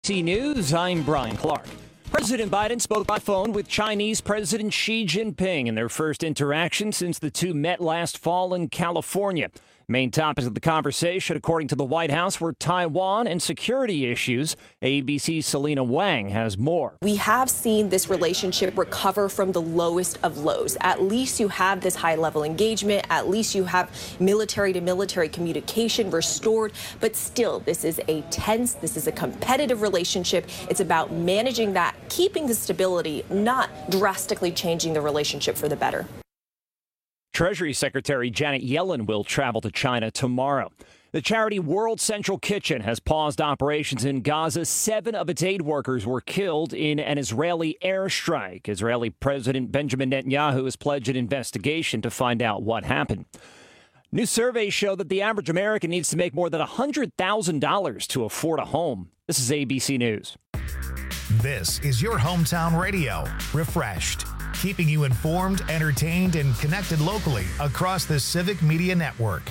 News, I'm Brian Clark. President Biden spoke by phone with Chinese President Xi Jinping in their first interaction since the two met last fall in California. Main topics of the conversation, according to the White House, were Taiwan and security issues. ABC's Selena Wang has more. We have seen this relationship recover from the lowest of lows. At least you have this high-level engagement. At least you have military-to-military communication restored. But still, this is a tense, this is a competitive relationship. It's about managing that, keeping the stability, not drastically changing the relationship for the better. Treasury Secretary Janet Yellen will travel to China tomorrow. The charity World Central Kitchen has paused operations in Gaza. 7 of its aid workers were killed in an Israeli airstrike. Israeli President Benjamin Netanyahu has pledged an investigation to find out what happened. New surveys show that the average American needs to make more than $100,000 to afford a home. This is ABC News. This is your hometown radio, Refreshed, keeping you informed, entertained, and connected locally across the Civic Media Network.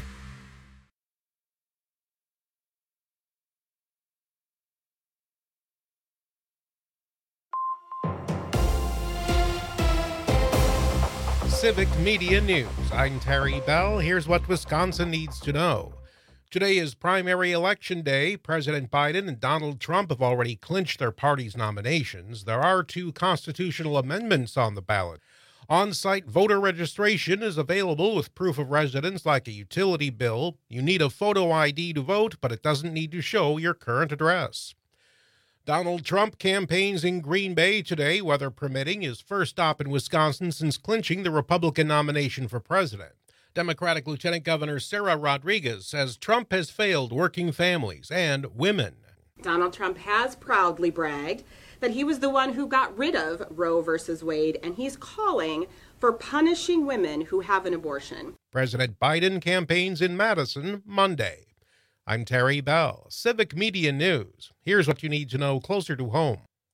Civic Media News. I'm Terry Bell. Here's what Wisconsin needs to know. Today is primary election day. President Biden and Donald Trump have already clinched their party's nominations. There are 2 constitutional amendments on the ballot. On-site voter registration is available with proof of residence like a utility bill. You need a photo ID to vote, but it doesn't need to show your current address. Donald Trump campaigns in Green Bay today, weather permitting, his first stop in Wisconsin since clinching the Republican nomination for president. Democratic Lieutenant Governor Sarah Rodriguez says Trump has failed working families and women. Donald Trump has proudly bragged that he was the one who got rid of Roe versus Wade, and he's calling for punishing women who have an abortion. President Biden campaigns in Madison Monday. I'm Terry Bell, Civic Media News. Here's what you need to know closer to home.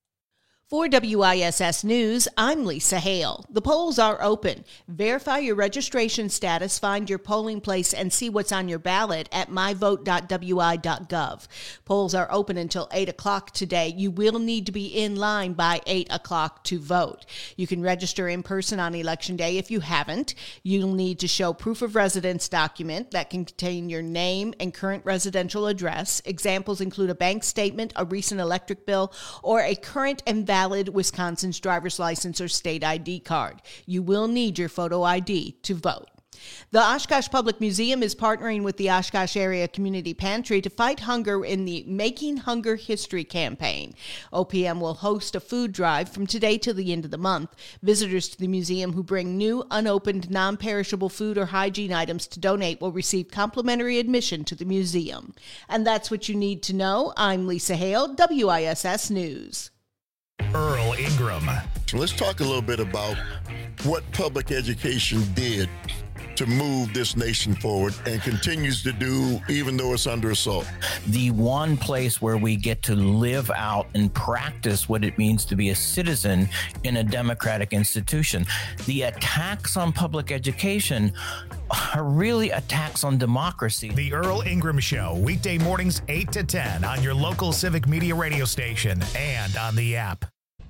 For WISS News, I'm Lisa Hale. The polls are open. Verify your registration status, find your polling place, and see what's on your ballot at myvote.wi.gov. Polls are open until 8 o'clock today. You will need to be in line by 8 o'clock to vote. You can register in person on Election Day if you haven't. You'll need to show proof of residence document that can contain your name and current residential address. Examples include a bank statement, a recent electric bill, or a current and valid Wisconsin's driver's license or state ID card. You will need your photo ID to vote. The Oshkosh Public Museum is partnering with the Oshkosh Area Community Pantry to fight hunger in the Making Hunger History campaign. OPM will host a food drive from today till the end of the month. Visitors to the museum who bring new, unopened, non-perishable food or hygiene items to donate will receive complimentary admission to the museum. And that's what you need to know. I'm Lisa Hale, WISS News. Earl Ingram. Let's talk a little bit about what public education did to move this nation forward and continues to do even though it's under assault. The one place where we get to live out and practice what it means to be a citizen in a democratic institution. The attacks on public education are really attacks on democracy. The Earl Ingram Show, weekday mornings 8 to 10 on your local Civic Media radio station and on the app.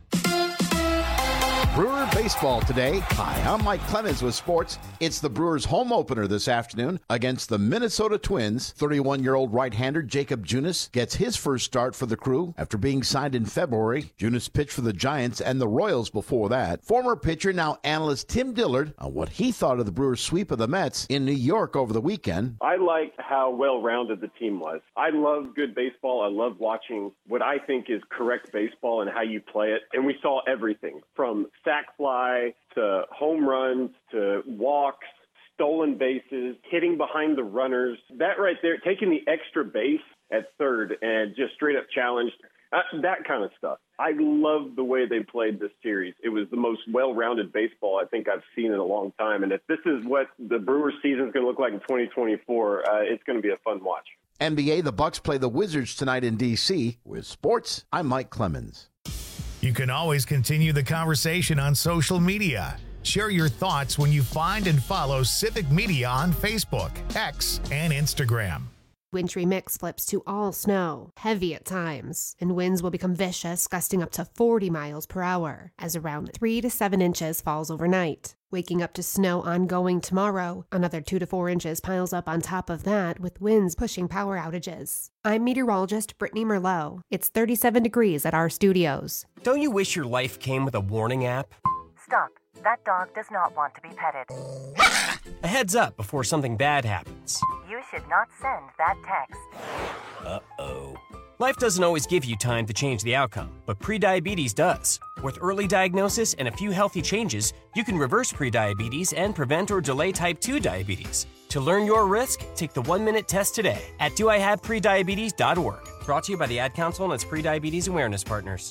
Brewer baseball today. Hi, I'm Mike Clemens with sports. It's the Brewers' home opener this afternoon against the Minnesota Twins. 31-year-old right-hander Jacob Junis gets his first start for the Crew after being signed in February. Junis pitched for the Giants and the Royals before that. Former pitcher, now analyst Tim Dillard, on what he thought of the Brewers' sweep of the Mets in New York over the weekend. I liked how well-rounded the team was. I love good baseball. I love watching what I think is correct baseball and how you play it. And we saw everything from sac fly to home runs to walks, stolen bases, hitting behind the runners. That right there, taking the extra base at third and just straight up challenged, that kind of stuff. I love the way they played this series. It was the most well-rounded baseball I think I've seen in a long time. And if this is what the Brewers season is going to look like in 2024, it's going to be a fun watch. NBA, the Bucks play the Wizards tonight in D.C. With sports, I'm Mike Clemens. You can always continue the conversation on social media. Share your thoughts when you find and follow Civic Media on Facebook, X, and Instagram. Wintry mix flips to all snow, heavy at times, and winds will become vicious, gusting up to 40 miles per hour, as around 3 to 7 inches falls overnight. Waking up to snow ongoing tomorrow, another 2 to 4 inches piles up on top of that, with winds pushing power outages. I'm meteorologist Brittany Merlot. It's 37 degrees at our studios. Don't you wish your life came with a warning app? Stop. That dog does not want to be petted. A heads up before something bad happens. You should not send that text. Uh-oh. Life doesn't always give you time to change the outcome, but prediabetes does. With early diagnosis and a few healthy changes, you can reverse prediabetes and prevent or delay type 2 diabetes. To learn your risk, take the 1-minute test today at doihaveprediabetes.org. Brought to you by the Ad Council and its prediabetes awareness partners.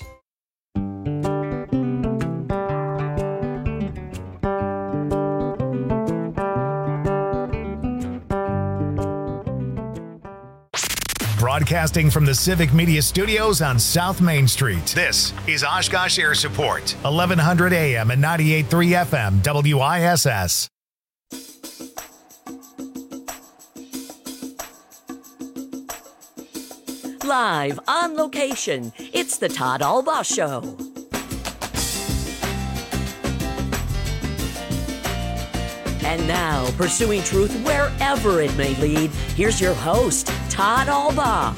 Broadcasting from the Civic Media Studios on South Main Street. This is Oshkosh Air Support, 1100 AM and 98.3 FM, WISS. Live on location, it's the Todd Albaugh Show. And now, pursuing truth wherever it may lead, here's your host, Todd Albaugh.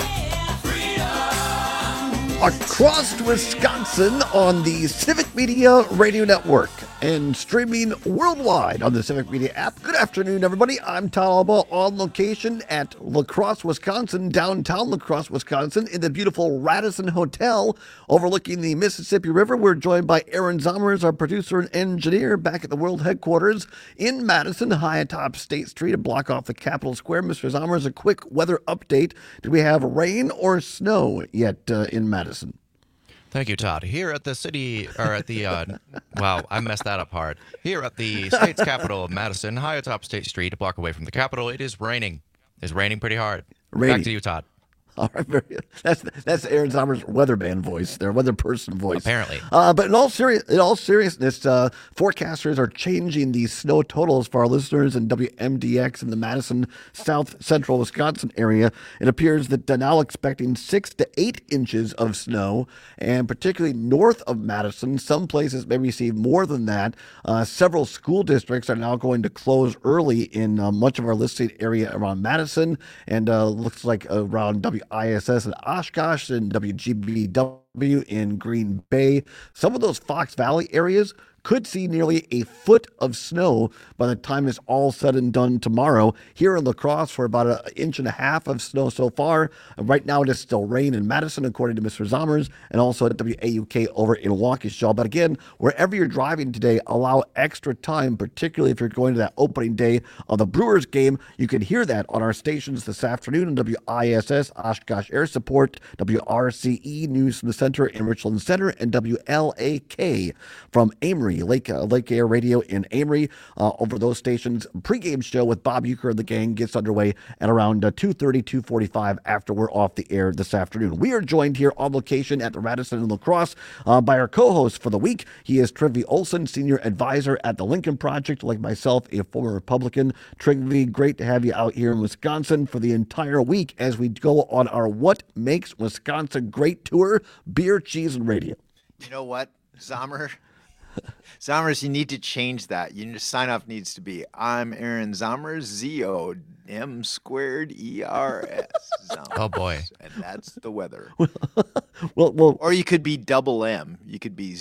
Across Wisconsin on the Civic Media Radio Network and streaming worldwide on the Civic Media app. Good afternoon, everybody. I'm Todd Albaugh on location at La Crosse, Wisconsin, downtown La Crosse, Wisconsin, in the beautiful Radisson Hotel overlooking the Mississippi River. We're joined by Aaron Zommers, our producer and engineer, back at the world headquarters in Madison, high atop State Street, a block off the Capitol Square. Mr. Zommers, a quick weather update. Do we have rain or snow yet in Madison? Thank you, Todd. Here at the city, or at the, wow, I messed that up hard. Here at the state's capital of Madison, high atop State Street, a block away from the Capitol, it is raining. It's raining pretty hard. Back to you, Todd. All right, very good. That's Aaron Zommers' weatherman voice, their weather person voice. Apparently. But in all seriousness, forecasters are changing the snow totals for our listeners in WMDX in the Madison, South Central Wisconsin area. It appears that they're now expecting 6 to 8 inches of snow, and particularly north of Madison, some places may receive more than that. Several school districts are now going to close early in much of our listed area around Madison, and looks like around WISS in Oshkosh and WGBW in Green Bay. Some of those Fox Valley areas could see nearly a foot of snow by the time it's all said and done tomorrow. Here in La Crosse, we're about 1.5 inches of snow so far. Right now, it is still rain in Madison, according to Mr. Zommers, and also at WAUK over in Waukesha. But again, wherever you're driving today, allow extra time, particularly if you're going to that opening day of the Brewers game. You can hear that on our stations this afternoon on WISS, Oshkosh Air Support, WRCE News from the Center in Richland Center, and WLAK from Amory. Lake Air Radio in Amory. Over those stations, pregame show with Bob Uecker and the gang gets underway at around 2:30, 2:45 after we're off the air this afternoon. We are joined here on location at the Radisson in La Crosse by our co-host for the week. He is Trygve Olsen, senior advisor at the Lincoln Project, like myself, a former Republican. Trygve, great to have you out here in Wisconsin for the entire week as we go on our What Makes Wisconsin Great tour, beer, cheese, and radio. You know what, Zommers, you need to change that. Your sign-off needs to be, I'm Aaron Zommers, ZOM squared ERS. Zommers. Oh, boy. And that's the weather. Well, or you could be double M. You could be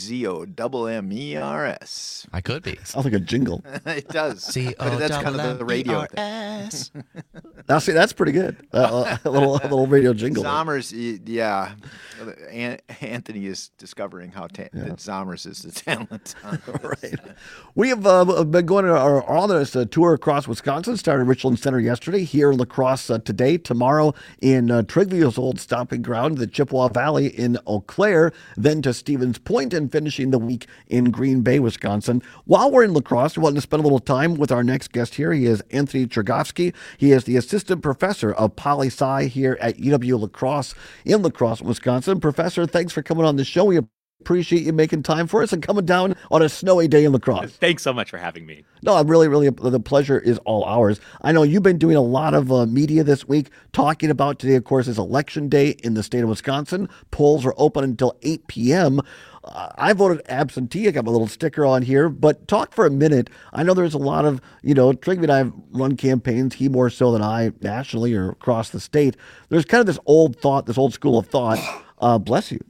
ZOMMERS. I could be. Sounds like a jingle. It does. But that's kind of the radio thing. Now, see, that's pretty good. A little radio jingle. Zommers, yeah. Anthony is discovering how that Zommers is the talent. Right. We have been going on this tour across Wisconsin. Started in Richland Center yesterday, here in La Crosse today, tomorrow in Trygve's old stomping ground, the Chippewa Valley in Eau Claire, then to Stevens Point, and finishing the week in Green Bay, Wisconsin. While we're in La Crosse, we want to spend a little time with our next guest here. He is Anthony Chergosky. He is the assistant professor of poli-sci here at UW La Crosse in La Crosse, Wisconsin. Professor, thanks for coming on the show. We appreciate you making time for us and coming down on a snowy day in La Crosse. Thanks so much for having me. No, I'm really, the pleasure is all ours. I know you've been doing a lot of media this week, talking about today, of course, is Election Day in the state of Wisconsin. Polls are open until 8 p.m. I voted absentee. I got my little sticker on here, but talk for a minute. I know there's a lot of, Trigby and I have run campaigns, he more so than I, nationally or across the state. There's kind of this old school of thought, bless you,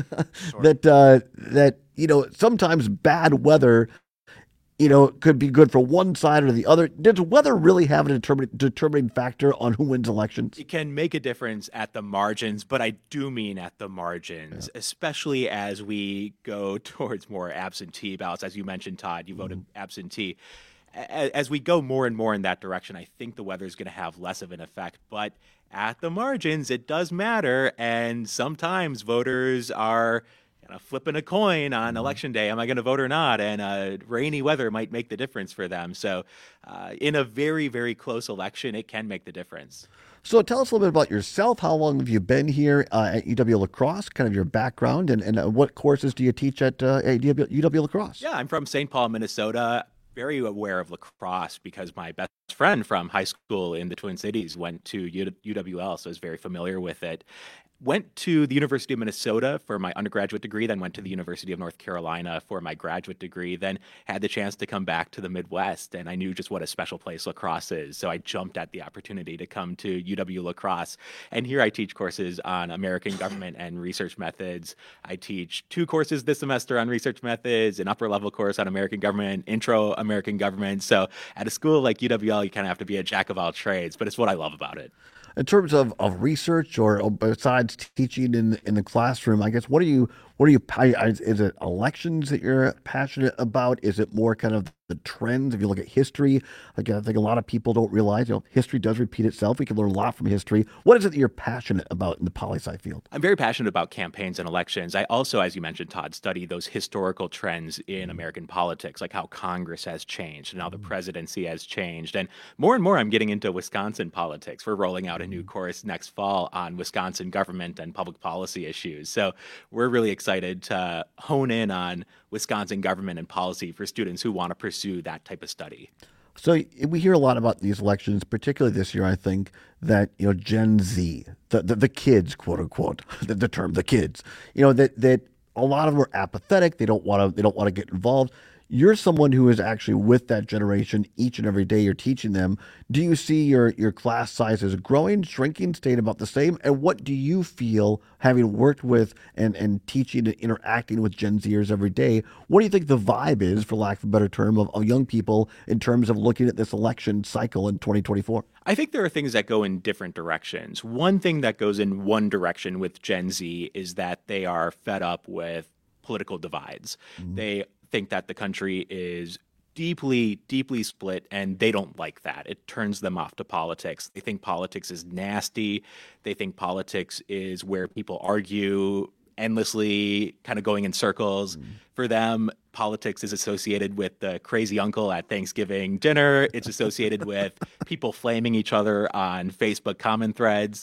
that sometimes bad weather, could be good for one side or the other. Does weather really have a determining factor on who wins elections? It can make a difference at the margins, but I do mean at the margins, especially as we go towards more absentee ballots. As you mentioned, Todd, you voted absentee. As we go more and more in that direction, I think the weather is going to have less of an effect. But at the margins, it does matter. And sometimes voters are flipping a coin on Election Day. Am I going to vote or not? And rainy weather might make the difference for them. So in a very, very close election, it can make the difference. So tell us a little bit about yourself. How long have you been here at UW La Crosse, kind of your background, and what courses do you teach at UW La Crosse? Yeah, I'm from St. Paul, Minnesota. Very aware of La Crosse because my best friend from high school in the Twin Cities went to UWL, so I was very familiar with it. Went to the University of Minnesota for my undergraduate degree, then went to the University of North Carolina for my graduate degree, then had the chance to come back to the Midwest, and I knew just what a special place La Crosse is, so I jumped at the opportunity to come to UW La Crosse. And here I teach courses on American government and research methods. I teach 2 courses this semester on research methods, an upper-level course on American government, intro American government. So at a school like UWL, you kind of have to be a jack of all trades, but it's what I love about it. In terms of research or besides teaching in the classroom, I guess, what are you, is it elections that you're passionate about? Is it more kind of the trends? If you look at history, again, I think a lot of people don't realize, history does repeat itself. We can learn a lot from history. What is it that you're passionate about in the poli-sci field? I'm very passionate about campaigns and elections. I also, as you mentioned, Todd, study those historical trends in American politics, like how Congress has changed and how the presidency has changed. And more, I'm getting into Wisconsin politics. We're rolling out a new course next fall on Wisconsin government and public policy issues. So we're really excited to hone in on Wisconsin government and policy for students who want to pursue that type of study. So we hear a lot about these elections, particularly this year. I think that Gen Z, the kids, quote unquote, the term the kids, that a lot of them are apathetic. They don't want to get involved. You're someone who is actually with that generation each and every day. You're teaching them. Do you see your class sizes growing, shrinking, staying about the same? And what do you feel, having worked with and teaching and interacting with Gen Zers every day, what do you think the vibe is, for lack of a better term, of young people in terms of looking at this election cycle in 2024? I think there are things that go in different directions. One thing that goes in one direction with Gen Z is that they are fed up with political divides. They think that the country is deeply split, and they don't like that. It turns them off to politics. They think politics is nasty. They think politics is where people argue endlessly, kind of going in circles. For them, politics is associated with the crazy uncle at Thanksgiving dinner. It's associated with people flaming each other on Facebook comment threads.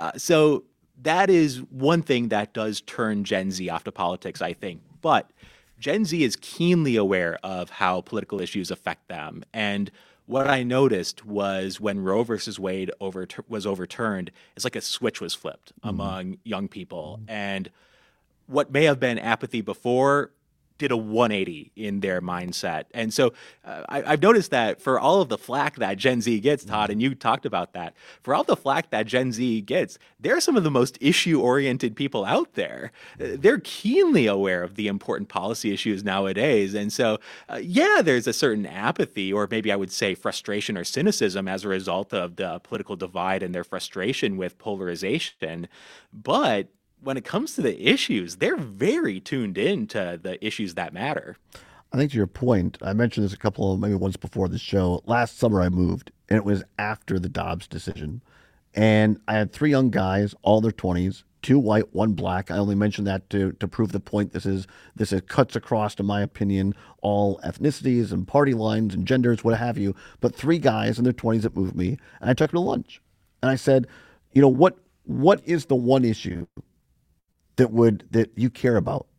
So that is one thing that does turn Gen Z off to politics, I think. But Gen Z is keenly aware of how political issues affect them. And what I noticed was when Roe versus Wade was overturned, it's like a switch was flipped among young people. And what may have been apathy before did a 180 in their mindset. And so I've noticed that for all of the flack that Gen Z gets, Todd, and you talked about that, for all the flack that Gen Z gets, they're some of the most issue-oriented people out there. They're keenly aware of the important policy issues nowadays. And so, there's a certain apathy, or maybe I would say frustration or cynicism as a result of the political divide and their frustration with polarization. But when it comes to the issues, they're very tuned in to the issues that matter. I think to your point, I mentioned this maybe once before the show. Last summer I moved, and it was after the Dobbs decision. And I had 3 young guys, all in their 20s, 2 white, 1 black. I only mentioned that to prove the point. This is cuts across, in my opinion, all ethnicities and party lines and genders, what have you. But 3 guys in their 20s that moved me, and I took them to lunch. And I said, what is the one issue that you care about?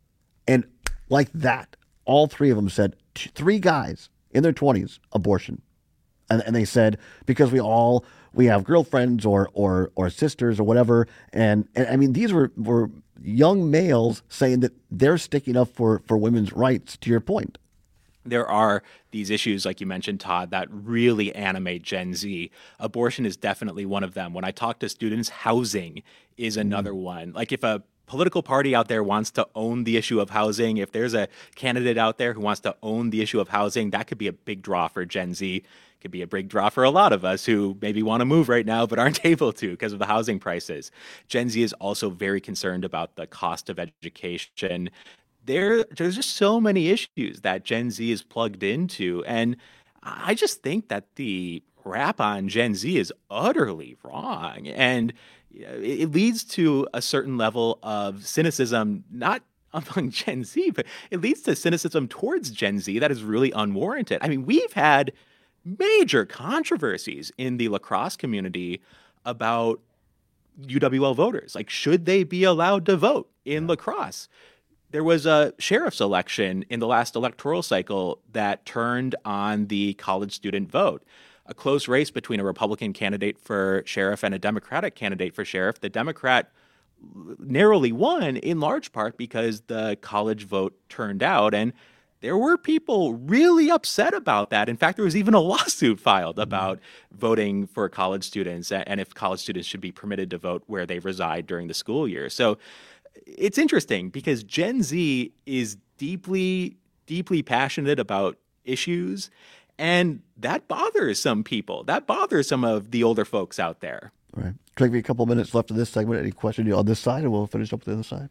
And like that, all three of them said, three guys in their 20s, abortion. And they said, because we have girlfriends or sisters or whatever. And I mean, these were young males saying that they're sticking up for women's rights, to your point. There are these issues, like you mentioned, Todd, that really animate Gen Z. Abortion is definitely one of them. When I talk to students, housing is another one. Like if a political party out there wants to own the issue of housing, if there's a candidate out there who wants to own the issue of housing, that could be a big draw for Gen Z. Could be a big draw for a lot of us who maybe want to move right now but aren't able to because of the housing prices. Gen Z is also very concerned about the cost of education. There's just so many issues that Gen Z is plugged into. And I just think that the rap on Gen Z is utterly wrong. And it leads to a certain level of cynicism, not among Gen Z, but it leads to cynicism towards Gen Z that is really unwarranted. I mean, we've had major controversies in the lacrosse community about UWL voters. Like, should they be allowed to vote in lacrosse? There was a sheriff's election in the last electoral cycle that turned on the college student vote. A close race between a Republican candidate for sheriff and a Democratic candidate for sheriff. The Democrat narrowly won in large part because the college vote turned out, and there were people really upset about that. In fact, there was even a lawsuit filed about voting for college students and if college students should be permitted to vote where they reside during the school year. So it's interesting because Gen Z is deeply, deeply passionate about issues, and that bothers some people. That bothers some of the older folks out there. All right. Trygve, a couple minutes left of this segment. Any question on this side, and we'll finish up with the other side?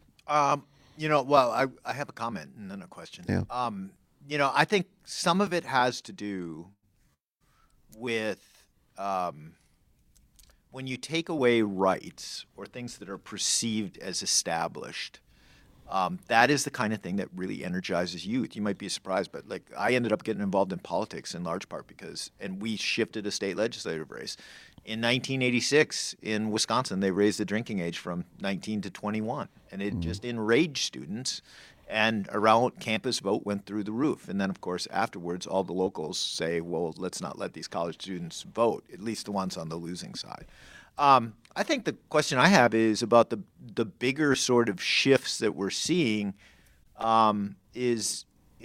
I have a comment and then a question. Yeah. I think some of it has to do with when you take away rights or things that are perceived as established. That is the kind of thing that really energizes youth. You might be surprised, but like I ended up getting involved in politics in large part and we shifted a state legislative race. In 1986 in Wisconsin, they raised the drinking age from 19 to 21, and it just enraged students. And around campus vote went through the roof. And then, of course, afterwards, all the locals say, well, let's not let these college students vote, at least the ones on the losing side. I think the question I have is about the bigger sort of shifts that we're seeing is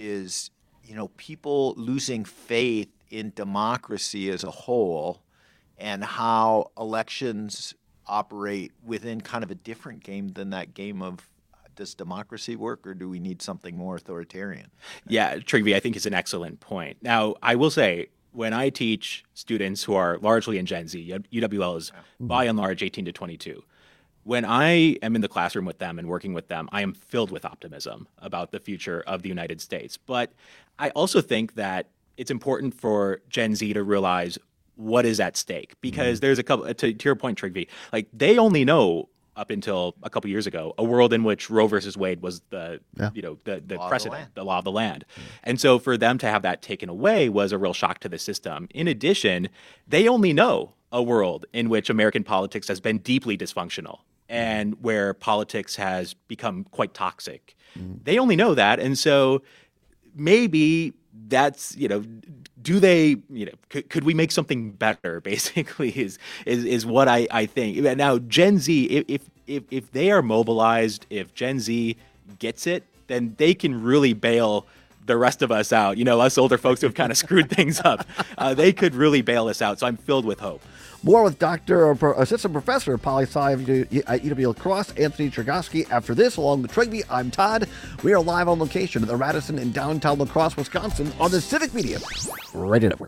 people losing faith in democracy as a whole and how elections operate within kind of a different game than that game of does democracy work or do we need something more authoritarian? Yeah, Trygve, I think is an excellent point. Now, I will say, when I teach students who are largely in Gen Z, UWL is by and large 18 to 22. When I am in the classroom with them and working with them, I am filled with optimism about the future of the United States. But I also think that it's important for Gen Z to realize what is at stake, because there's a couple, to your point, Trygve, like they only know up until a couple years ago, a world in which Roe versus Wade was the precedent, the law of the land. And so for them to have that taken away was a real shock to the system. In addition, they only know a world in which American politics has been deeply dysfunctional and where politics has become quite toxic. They only know that. And so maybe that's, do they, could we make something better, basically, is what I think. Now, Gen Z, if they are mobilized, if Gen Z gets it, then they can really bail the rest of us out. Us older folks who have kind of screwed things up. They could really bail us out. So I'm filled with hope. More with Assistant Professor of Poli-Sci at UW La Crosse, Anthony Chergosky. After this, along with Trygve, I'm Todd. We are live on location at the Radisson in downtown La Crosse, Wisconsin, on the Civic Media Radio Network.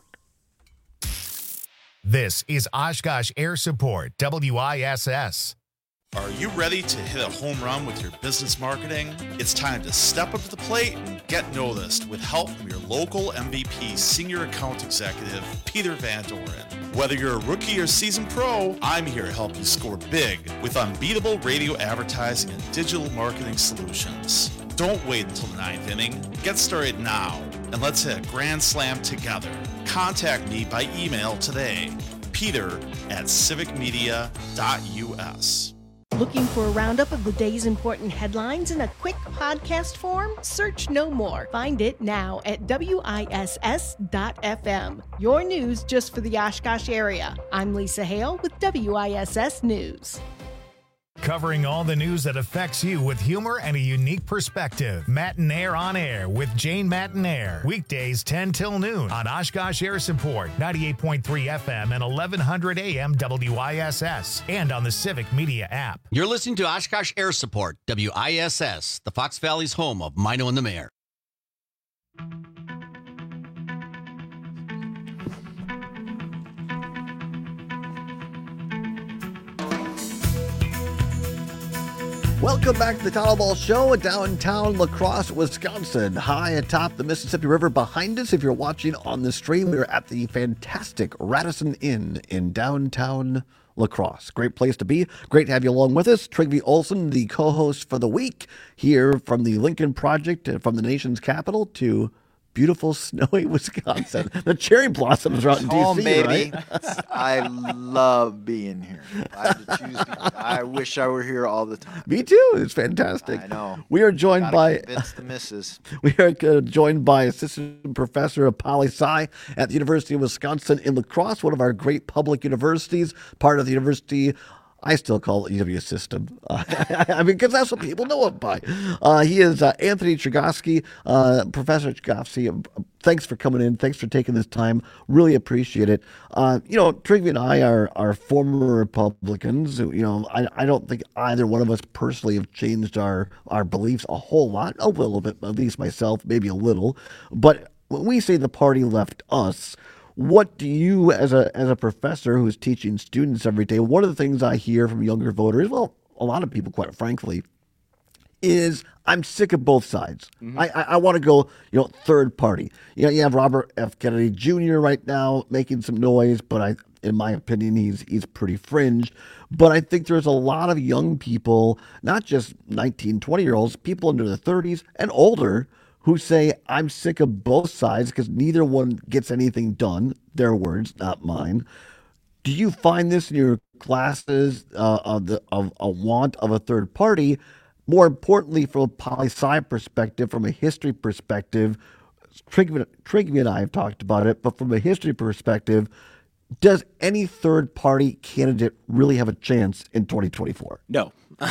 This is Oshkosh Air Support, WISS. Are you ready to hit a home run with your business marketing? It's time to step up to the plate and get noticed with help from your local MVP Senior Account Executive, Peter Van Doren. Whether you're a rookie or seasoned pro, I'm here to help you score big with unbeatable radio advertising and digital marketing solutions. Don't wait until the ninth inning. Get started now, and let's hit a grand slam together. Contact me by email today, peter@civicmedia.us. Looking for a roundup of the day's important headlines in a quick podcast form? Search No More. Find it now at WISS.FM. Your news just for the Oshkosh area. I'm Lisa Hale with WISS News. Covering all the news that affects you with humor and a unique perspective. Matinaire on Air with Jane Matinaire. Weekdays 10 till noon on Oshkosh Air Support, 98.3 FM and 1100 AM WISS, and on the Civic Media app. You're listening to Oshkosh Air Support, WISS, the Fox Valley's home of Mino and the Mayor. Welcome back to the Todd Ball Show, downtown La Crosse, Wisconsin. High atop the Mississippi River behind us. If you're watching on the stream, we're at the fantastic Radisson Inn in downtown La Crosse. Great place to be. Great to have you along with us. Trygve Olsen, the co-host for the week, here from the Lincoln Project, from the nation's capital to beautiful, snowy Wisconsin. The cherry blossoms are out in Home, D.C., baby. right? I love being here. If I had to choose, I wish I were here all the time. Me too. It's fantastic. I know. We are joined by convince the missus. We are joined by Assistant Professor of Poli Sci at the University of Wisconsin in La Crosse, one of our great public universities, part of the university. I still call it UW system. I mean, because that's what people know it by. He is Anthony Chergosky. Professor Chergosky, thanks for coming in. Thanks for taking this time. Really appreciate it. Trygve and I are former Republicans. I don't think either one of us personally have changed our beliefs a whole lot. A little bit, at least myself, maybe a little. But when we say the party left us, what do you, as a professor who's teaching students every day, one of the things I hear from younger voters, well, a lot of people, quite frankly, is I'm sick of both sides. Mm-hmm. I want to go, third party. You have Robert F. Kennedy Jr. right now making some noise, but in my opinion, he's pretty fringe. But I think there's a lot of young people, not just 19, 20-year-olds, people into their 30s and older, who say, I'm sick of both sides because neither one gets anything done. Their words, not mine. Do you find this in your classes of a want of a third party? More importantly, from a poli-sci perspective, from a history perspective, Trygve and I have talked about it, but from a history perspective, does any third party candidate really have a chance in 2024? No.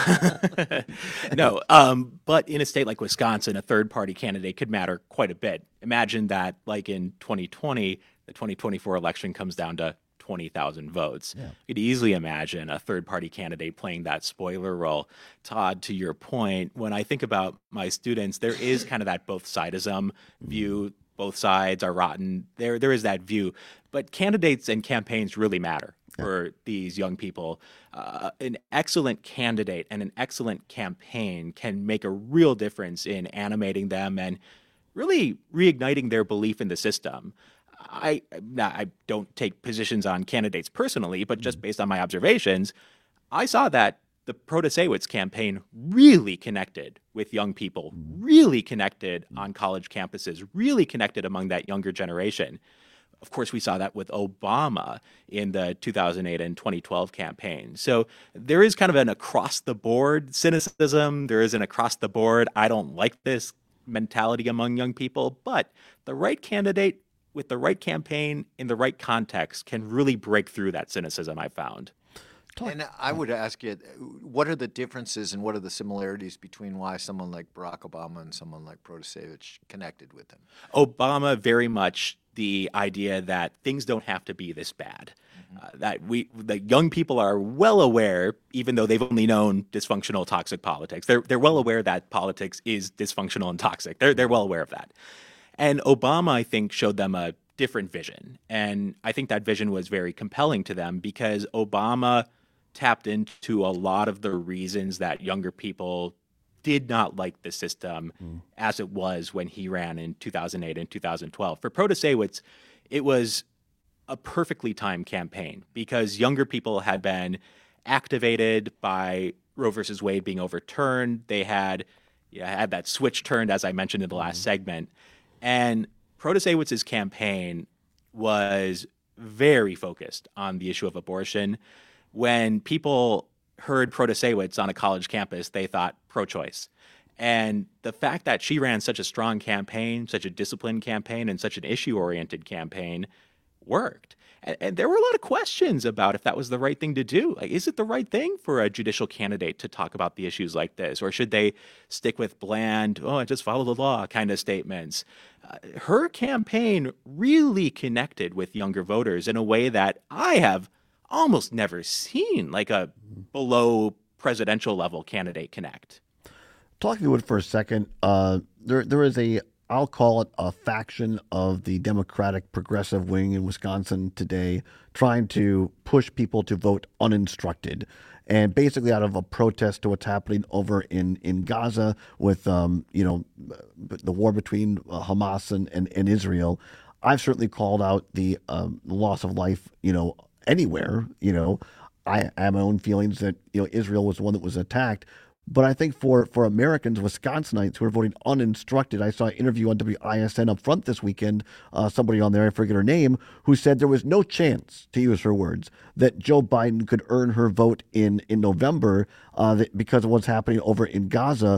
No. But in a state like Wisconsin, a third party candidate could matter quite a bit. Imagine that, like in 2020, the 2024 election comes down to 20,000 votes. Yeah. You could easily imagine a third party candidate playing that spoiler role. Todd, to your point, when I think about my students, there is kind of that both sidism view. Both sides are rotten. There is that view. But candidates and campaigns really matter for these young people. An excellent candidate and an excellent campaign can make a real difference in animating them and really reigniting their belief in the system. I don't take positions on candidates personally, but just based on my observations, I saw that the Protasiewicz campaign really connected with young people, really connected on college campuses, really connected among that younger generation. Of course, we saw that with Obama in the 2008 and 2012 campaign. So there is kind of an across-the-board cynicism. There is an across-the-board, I don't like this mentality among young people. But the right candidate with the right campaign in the right context can really break through that cynicism, I found. And I would ask you, what are the differences and what are the similarities between why someone like Barack Obama and someone like Protasiewicz connected with him? Obama, very much the idea that things don't have to be this bad. That the young people are well aware, even though they've only known dysfunctional, toxic politics. They're well aware that politics is dysfunctional and toxic. They're well aware of that. And Obama, I think, showed them a different vision. And I think that vision was very compelling to them because Obama tapped into a lot of the reasons that younger people did not like the system as it was when he ran in 2008 and 2012. For Protasiewicz, it was a perfectly timed campaign because younger people had been activated by Roe versus Wade being overturned. They had that switch turned, as I mentioned in the last segment. And Protasiewicz's campaign was very focused on the issue of abortion. When people heard Protasewicz on a college campus, they thought pro-choice. And the fact that she ran such a strong campaign, such a disciplined campaign, and such an issue-oriented campaign worked. And there were a lot of questions about if that was the right thing to do. Like, is it the right thing for a judicial candidate to talk about the issues like this? Or should they stick with bland, just follow the law kind of statements? Her campaign really connected with younger voters in a way that I have almost never seen, like a below presidential level candidate connect. Talking to it for a second, there is I'll call it a faction of the Democratic progressive wing in Wisconsin today trying to push people to vote uninstructed. And basically out of a protest to what's happening over in Gaza with, the war between Hamas and Israel. I've certainly called out the loss of life, anywhere. I have my own feelings that, Israel was the one that was attacked. But I think for Americans, Wisconsinites who are voting uninstructed, I saw an interview on WISN up front this weekend, somebody on there, I forget her name, who said there was no chance, to use her words, that Joe Biden could earn her vote in November because of what's happening over in Gaza.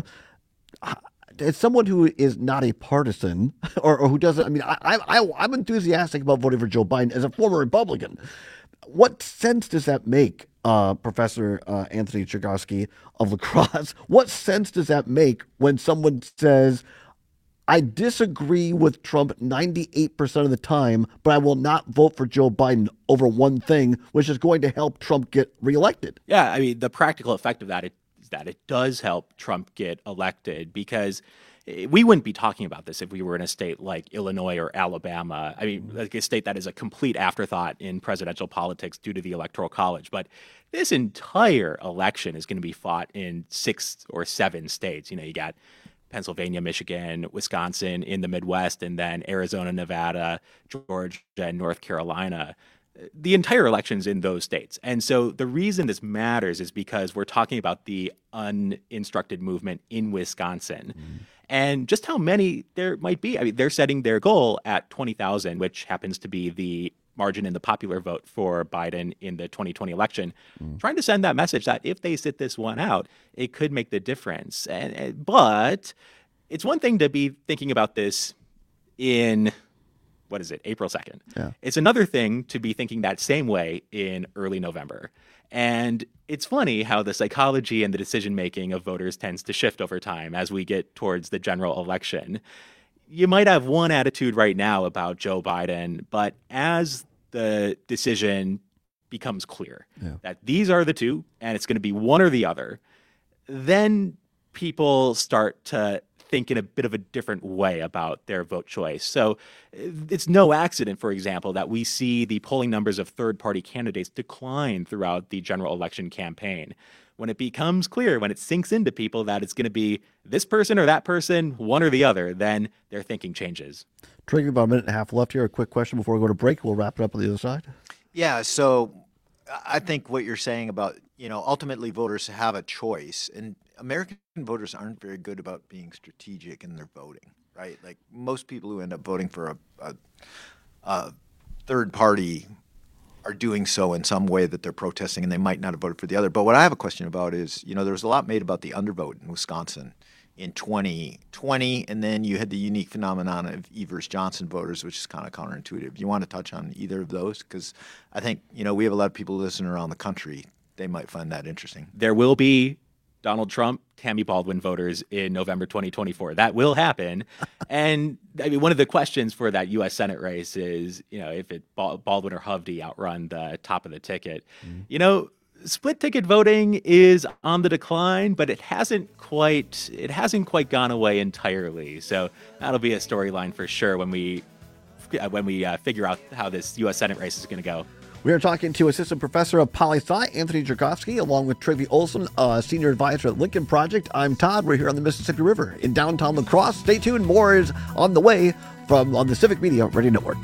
As someone who is not a partisan or who doesn't, I'm enthusiastic about voting for Joe Biden as a former Republican. What sense does that make, Professor Anthony Chergosky of La Crosse? What sense does that make when someone says, I disagree with Trump 98% of the time, but I will not vote for Joe Biden over one thing, which is going to help Trump get reelected? Yeah, the practical effect of that is that it does help Trump get elected, because we wouldn't be talking about this if we were in a state like Illinois or Alabama. Like a state that is a complete afterthought in presidential politics due to the Electoral College. But this entire election is going to be fought in 6 or 7 states. You got Pennsylvania, Michigan, Wisconsin in the Midwest, and then Arizona, Nevada, Georgia, and North Carolina. The entire election's in those states. And so the reason this matters is because we're talking about the uninstructed movement in Wisconsin. And just how many there might be. They're setting their goal at 20,000, which happens to be the margin in the popular vote for Biden in the 2020 election, trying to send that message that if they sit this one out, it could make the difference. But it's one thing to be thinking about this in, April 2nd. Yeah. It's another thing to be thinking that same way in early November. And it's funny how the psychology and the decision-making of voters tends to shift over time as we get towards the general election. You might have one attitude right now about Joe Biden, but as the decision becomes clear that these are the two and it's going to be one or the other, then people start to think in a bit of a different way about their vote choice. So it's no accident, for example, that we see the polling numbers of third-party candidates decline throughout the general election campaign. When it becomes clear, when it sinks into people that it's going to be this person or that person, one or the other, then their thinking changes. Trigger, about a minute and a half left here. A quick question before we go to break. We'll wrap it up on the other side. Yeah, so I think what you're saying about, ultimately voters have a choice, and American voters aren't very good about being strategic in their voting, right? Like most people who end up voting for a third party are doing so in some way that they're protesting, and they might not have voted for the other. But what I have a question about is, there was a lot made about the undervote in Wisconsin in 2020, and then you had the unique phenomenon of Evers-Johnson voters, which is kind of counterintuitive. You want to touch on either of those? Because I think, we have a lot of people listening around the country. They might find that interesting. There will be Donald Trump, Tammy Baldwin voters in November 2024. That will happen. And one of the questions for that U.S. Senate race is, if Baldwin or Hovde outrun the top of the ticket. Split ticket voting is on the decline, but it hasn't quite gone away entirely. So that'll be a storyline for sure when we figure out how this U.S. Senate race is going to go. We are talking to Assistant Professor of Poli-Sci, Anthony Chergosky, along with Trivy Olson, Senior Advisor at Lincoln Project. I'm Todd. We're here on the Mississippi River in downtown La Crosse. Stay tuned. More is on the way on the Civic Media Radio Network.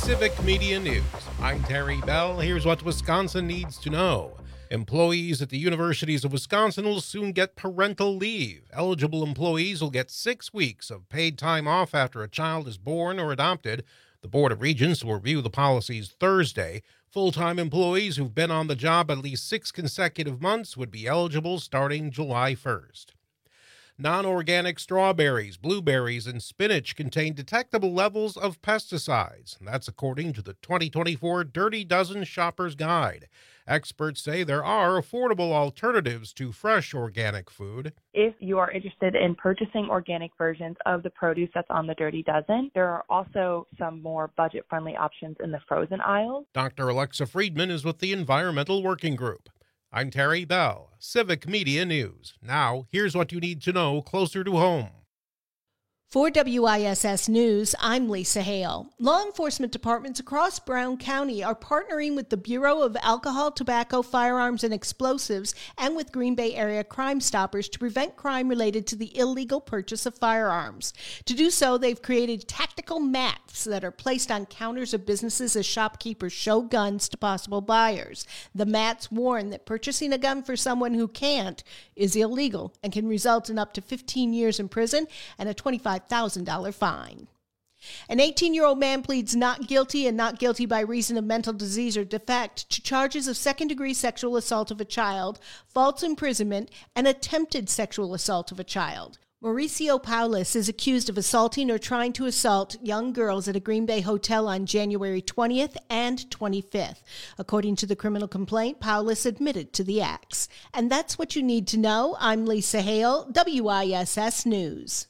Civic Media News. I'm Terry Bell. Here's what Wisconsin needs to know. Employees at the universities of Wisconsin will soon get parental leave. Eligible employees will get 6 weeks of paid time off after a child is born or adopted. The Board of Regents will review the policies Thursday. Full-time employees who've been on the job at least 6 consecutive months would be eligible starting July 1st. Non-organic strawberries, blueberries, and spinach contain detectable levels of pesticides. That's according to the 2024 Dirty Dozen Shopper's Guide. Experts say there are affordable alternatives to fresh organic food. If you are interested in purchasing organic versions of the produce that's on the Dirty Dozen, there are also some more budget-friendly options in the frozen aisles. Dr. Alexa Friedman is with the Environmental Working Group. I'm Terry Bell, Civic Media News. Now, here's what you need to know closer to home. For WISS News, I'm Lisa Hale. Law enforcement departments across Brown County are partnering with the Bureau of Alcohol, Tobacco, Firearms, and Explosives and with Green Bay Area Crime Stoppers to prevent crime related to the illegal purchase of firearms. To do so, they've created tactical mats that are placed on counters of businesses as shopkeepers show guns to possible buyers. The mats warn that purchasing a gun for someone who can't is illegal and can result in up to 15 years in prison and a $25,000 fine. An 18-year-old man pleads not guilty and not guilty by reason of mental disease or defect to charges of second-degree sexual assault of a child, false imprisonment, and attempted sexual assault of a child. Mauricio Paulus is accused of assaulting or trying to assault young girls at a Green Bay hotel on January 20th and 25th. According to the criminal complaint, Paulus admitted to the acts. And that's what you need to know. I'm Lisa Hale, WISS News.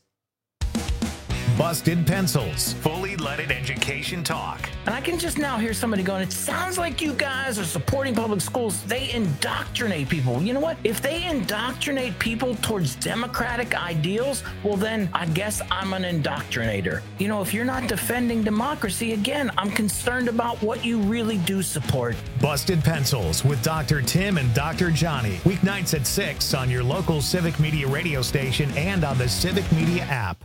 Busted Pencils, fully leaded education talk. And I can just now hear somebody going, it sounds like you guys are supporting public schools. They indoctrinate people. You know what? If they indoctrinate people towards democratic ideals, well, then I guess I'm an indoctrinator. You know, if you're not defending democracy, again, I'm concerned about what you really do support. Busted Pencils with Dr. Tim and Dr. Johnny. Weeknights at 6 on your local Civic Media radio station and on the Civic Media app.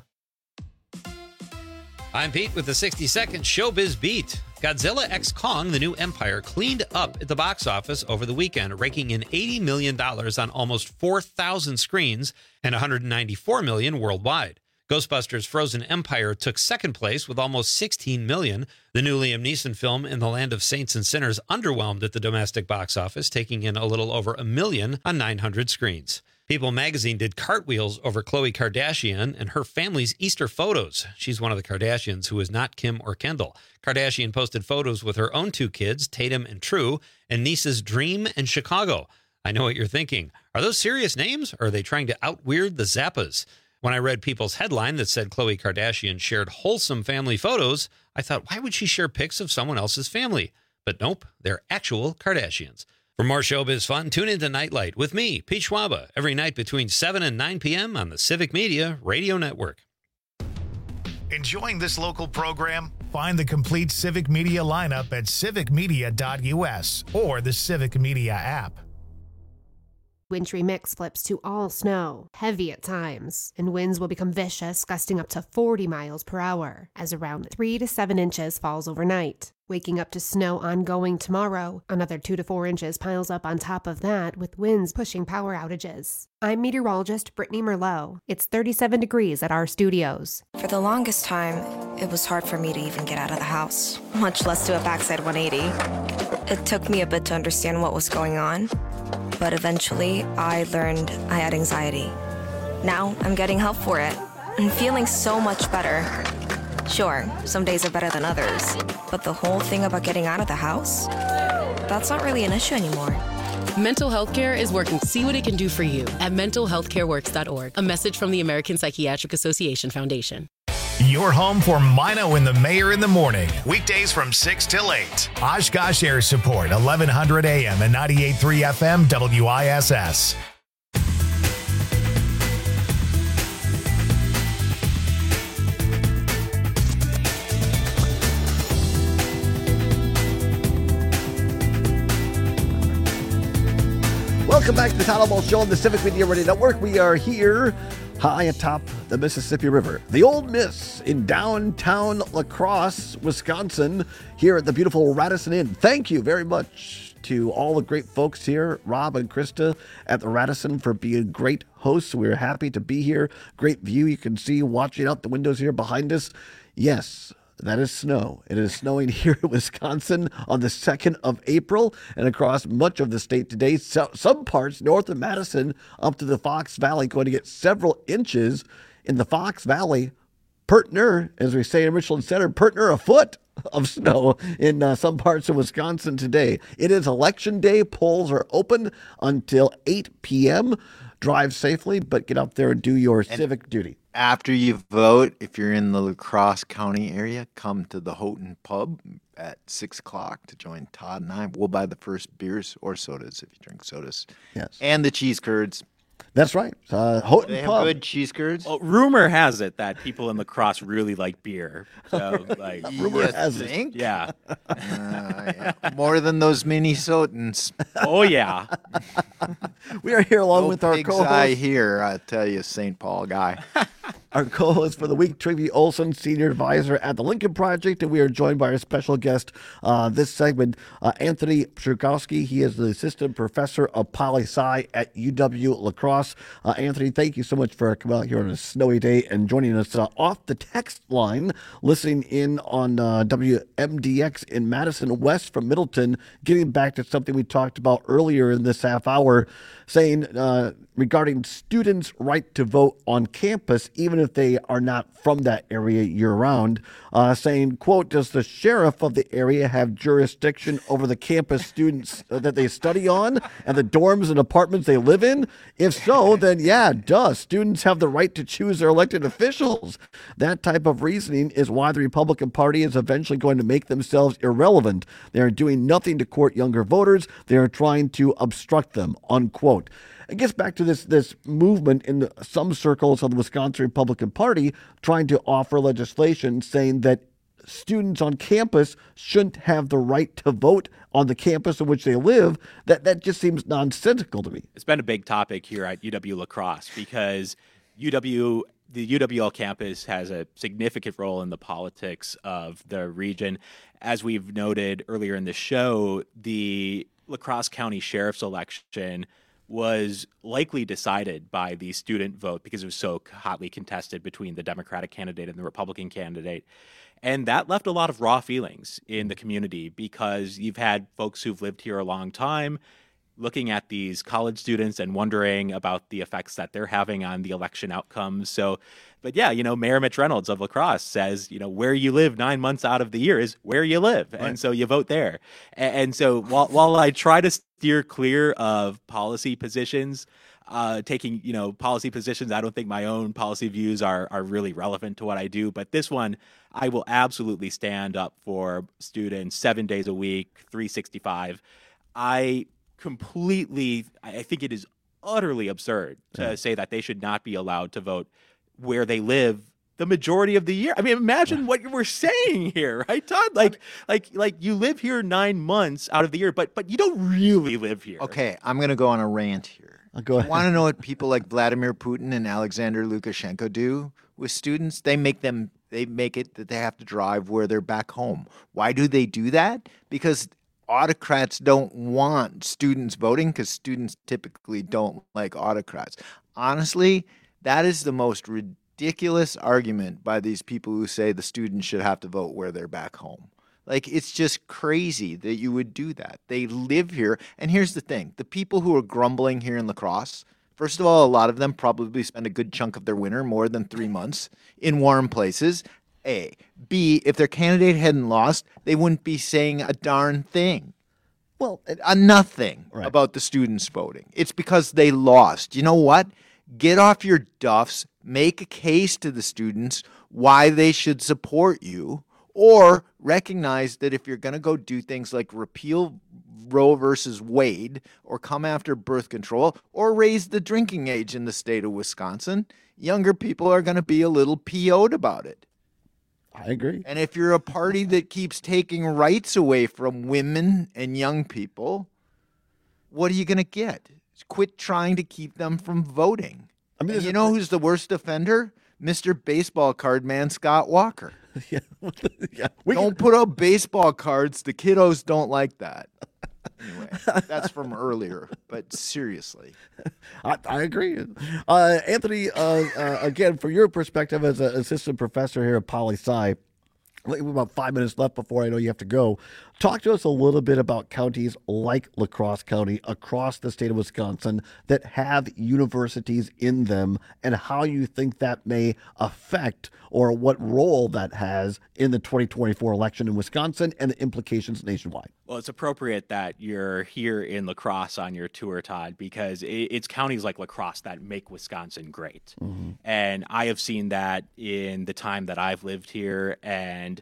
I'm Pete with the 60-second Showbiz Beat. Godzilla x Kong: The New Empire cleaned up at the box office over the weekend, raking in $80 million on almost 4,000 screens and $194 million worldwide. Ghostbusters: Frozen Empire took second place with almost $16 million. The new Liam Neeson film In the Land of Saints and Sinners underwhelmed at the domestic box office, taking in a little over $1 million on 900 screens. People magazine did cartwheels over Khloe Kardashian and her family's Easter photos. She's one of the Kardashians who is not Kim or Kendall. Kardashian posted photos with her own 2 kids, Tatum and True, and nieces Dream and Chicago. I know what you're thinking. Are those serious names, or are they trying to out-weird the Zappas? When I read People's headline that said Khloe Kardashian shared wholesome family photos, I thought, why would she share pics of someone else's family? But nope, they're actual Kardashians. For more showbiz fun, tune into Nightlight with me, Pete Schwaba, every night between 7 and 9 p.m. on the Civic Media Radio Network. Enjoying this local program? Find the complete Civic Media lineup at civicmedia.us or the Civic Media app. Wintry mix flips to all snow, heavy at times, and winds will become vicious, gusting up to 40 miles per hour, as around 3 to 7 inches falls overnight. Waking up to snow ongoing tomorrow, another 2 to 4 inches piles up on top of that, with winds pushing power outages. I'm meteorologist Brittany Merlot. It's 37 degrees at our studios. For the longest time, it was hard for me to even get out of the house, much less do a backside 180. It took me a bit to understand what was going on, but eventually I learned I had anxiety. Now I'm getting help for it and feeling so much better. Sure, some days are better than others, but the whole thing about getting out of the house, that's not really an issue anymore. Mental health care is working to see what it can do for you at mentalhealthcareworks.org. A message from the American Psychiatric Association Foundation. Your home for Mino and the Mayor in the morning. Weekdays from 6 till 8. Oshkosh Air Support, 1100 AM and 98.3 FM WISS. Welcome back to the Todd Ball Show on the Civic Media Radio Network. We are here high atop the Mississippi River. The Old Miss in downtown La Crosse, Wisconsin, here at the beautiful Radisson Inn. Thank you very much to all the great folks here, Rob and Krista at the Radisson, for being great hosts. We're happy to be here. Great view you can see watching out the windows here behind us. Yes, that is snow. It is snowing here in Wisconsin on the 2nd of April and across much of the state today. So, some parts north of Madison up to the Fox Valley going to get several inches. In the Fox Valley, Pertner, as we say in Richland Center, Pertner a foot of snow in some parts of Wisconsin today. It is election day. Polls are open until 8 p.m. Drive safely, but get out there and do your civic duty. After you vote, if you're in the La Crosse County area, come to the Houghton Pub at 6 o'clock to join Todd and I. We'll buy the first beers or sodas if you drink sodas. Yes. And the cheese curds. That's right. Houghton they Pub. have good cheese curds. Well, rumor has it that people in La Crosse really like beer. So, like, rumor has it. Yeah. Yeah. More than those Minnesotans. Oh, yeah. We are here along no with our pig's co-host. eye here, I tell you, St. Paul guy. Our co-host for the week, Trivy Olson, Senior Advisor at the Lincoln Project, and we are joined by our special guest this segment, Anthony Pszczykowski. He is the Assistant Professor of Poli-Sci at UW-La Crosse. Anthony, thank you so much for coming out here on a snowy day and joining us off the text line, listening in on WMDX in Madison West from Middleton, getting back to something we talked about earlier in this half hour, saying regarding students' right to vote on campus, even if they are not from that area year-round, saying, quote, does the sheriff of the area have jurisdiction over the campus students that they study on and the dorms and apartments they live in? If so, then yeah, duh, students have the right to choose their elected officials. That type of reasoning is why the Republican Party is eventually going to make themselves irrelevant. They are doing nothing to court younger voters. They are trying to obstruct them, unquote. It gets back to this movement in some circles of the Wisconsin Republican Party trying to offer legislation saying that students on campus shouldn't have the right to vote on the campus in which they live. That just seems nonsensical to me. It's been a big topic here at UW-La Crosse because the UWL campus has a significant role in the politics of the region. As we've noted earlier in the show, the La Crosse County Sheriff's election was likely decided by the student vote because it was so hotly contested between the Democratic candidate and the Republican candidate. And that left a lot of raw feelings in the community because you've had folks who've lived here a long time looking at these college students and wondering about the effects that they're having on the election outcomes. So, but yeah, Mayor Mitch Reynolds of La Crosse says, where you live 9 months out of the year is where you live. Right. And so you vote there. And so while I try to steer clear of policy positions, taking, policy positions, I don't think my own policy views are really relevant to what I do. But this one, I will absolutely stand up for students 7 days a week, 365. I think it is utterly absurd to say that they should not be allowed to vote where they live the majority of the year. I mean, imagine what we're saying here, right, Todd? Like you live here 9 months out of the year, but you don't really live here. Okay, I'm going to go on a rant here. Go ahead. Want to know what people like Vladimir Putin and Alexander Lukashenko do with students? They make it that they have to drive where they're back home. Why do they do that? Because autocrats don't want students voting because students typically don't like autocrats. Honestly, that is the most ridiculous argument by these people who say the students should have to vote where they're back home. Like, it's just crazy that you would do that. They live here. And here's the thing. The people who are grumbling here in La Crosse, first of all, a lot of them probably spend a good chunk of their winter, more than 3 months, in warm places. A. B, if their candidate hadn't lost, they wouldn't be saying a darn thing. Well, nothing about the students voting. It's because they lost. You know what? Get off your duffs, make a case to the students why they should support you, or recognize that if you're going to go do things like repeal Roe versus Wade or come after birth control or raise the drinking age in the state of Wisconsin, younger people are going to be a little PO'd about it. I agree. And if you're a party that keeps taking rights away from women and young people, what are you going to get? Quit trying to keep them from voting. I mean, and you know who's the worst offender? Mr. Baseball Card Man Scott Walker. Don't put up baseball cards. The kiddos don't like that. Anyway, that's from earlier, but seriously. I agree. Anthony, again, from your perspective as an assistant professor here at Poli-Sci, we have about 5 minutes left before I know you have to go. Talk to us a little bit about counties like La Crosse County across the state of Wisconsin that have universities in them and how you think that may affect or what role that has in the 2024 election in Wisconsin and the implications nationwide. Well, it's appropriate that you're here in La Crosse on your tour, Todd, because it's counties like La Crosse that make Wisconsin great. Mm-hmm. And I have seen that in the time that I've lived here, and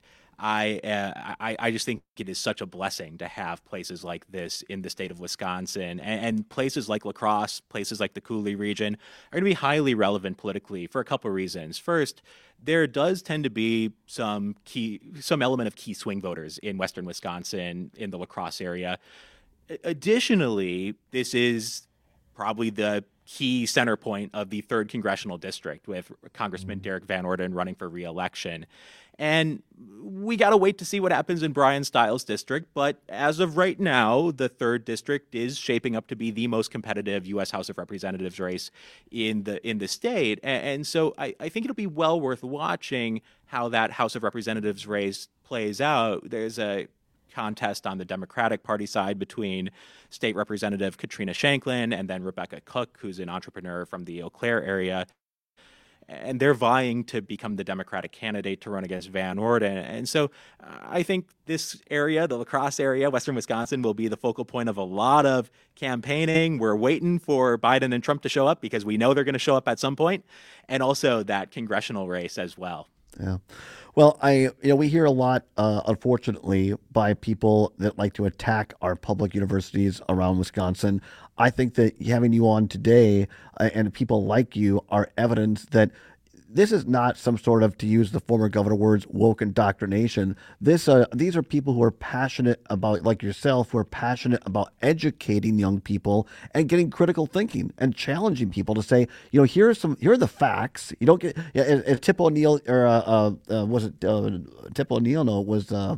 I just think it is such a blessing to have places like this in the state of Wisconsin, and places like La Crosse, places like the Coulee region are going to be highly relevant politically for a couple of reasons. First, there does tend to be some element of key swing voters in western Wisconsin in the La Crosse area. Additionally, this is probably the key center point of the 3rd Congressional District with Congressman Derek Van Orden running for re-election. And we got to wait to see what happens in Brian Stiles' district. But as of right now, the 3rd District is shaping up to be the most competitive U.S. House of Representatives race in the state. And so I think it'll be well worth watching how that House of Representatives race plays out. There's a contest on the Democratic Party side between State Representative Katrina Shanklin and then Rebecca Cook, who's an entrepreneur from the Eau Claire area. And they're vying to become the Democratic candidate to run against Van Orden. And so I think this area, the La Crosse area, western Wisconsin, will be the focal point of a lot of campaigning. We're waiting for Biden and Trump to show up because we know they're going to show up at some point, and also that congressional race as well. Yeah. Well, we hear a lot, unfortunately, by people that like to attack our public universities around Wisconsin. I think that having you on today and people like you are evidence that this is not some sort of, to use the former governor words, woke indoctrination. These are people who are passionate about, like yourself, who are passionate about educating young people and getting critical thinking and challenging people to say, here are the facts. You don't get Tip O'Neill or was it Tip O'Neill? No, it was the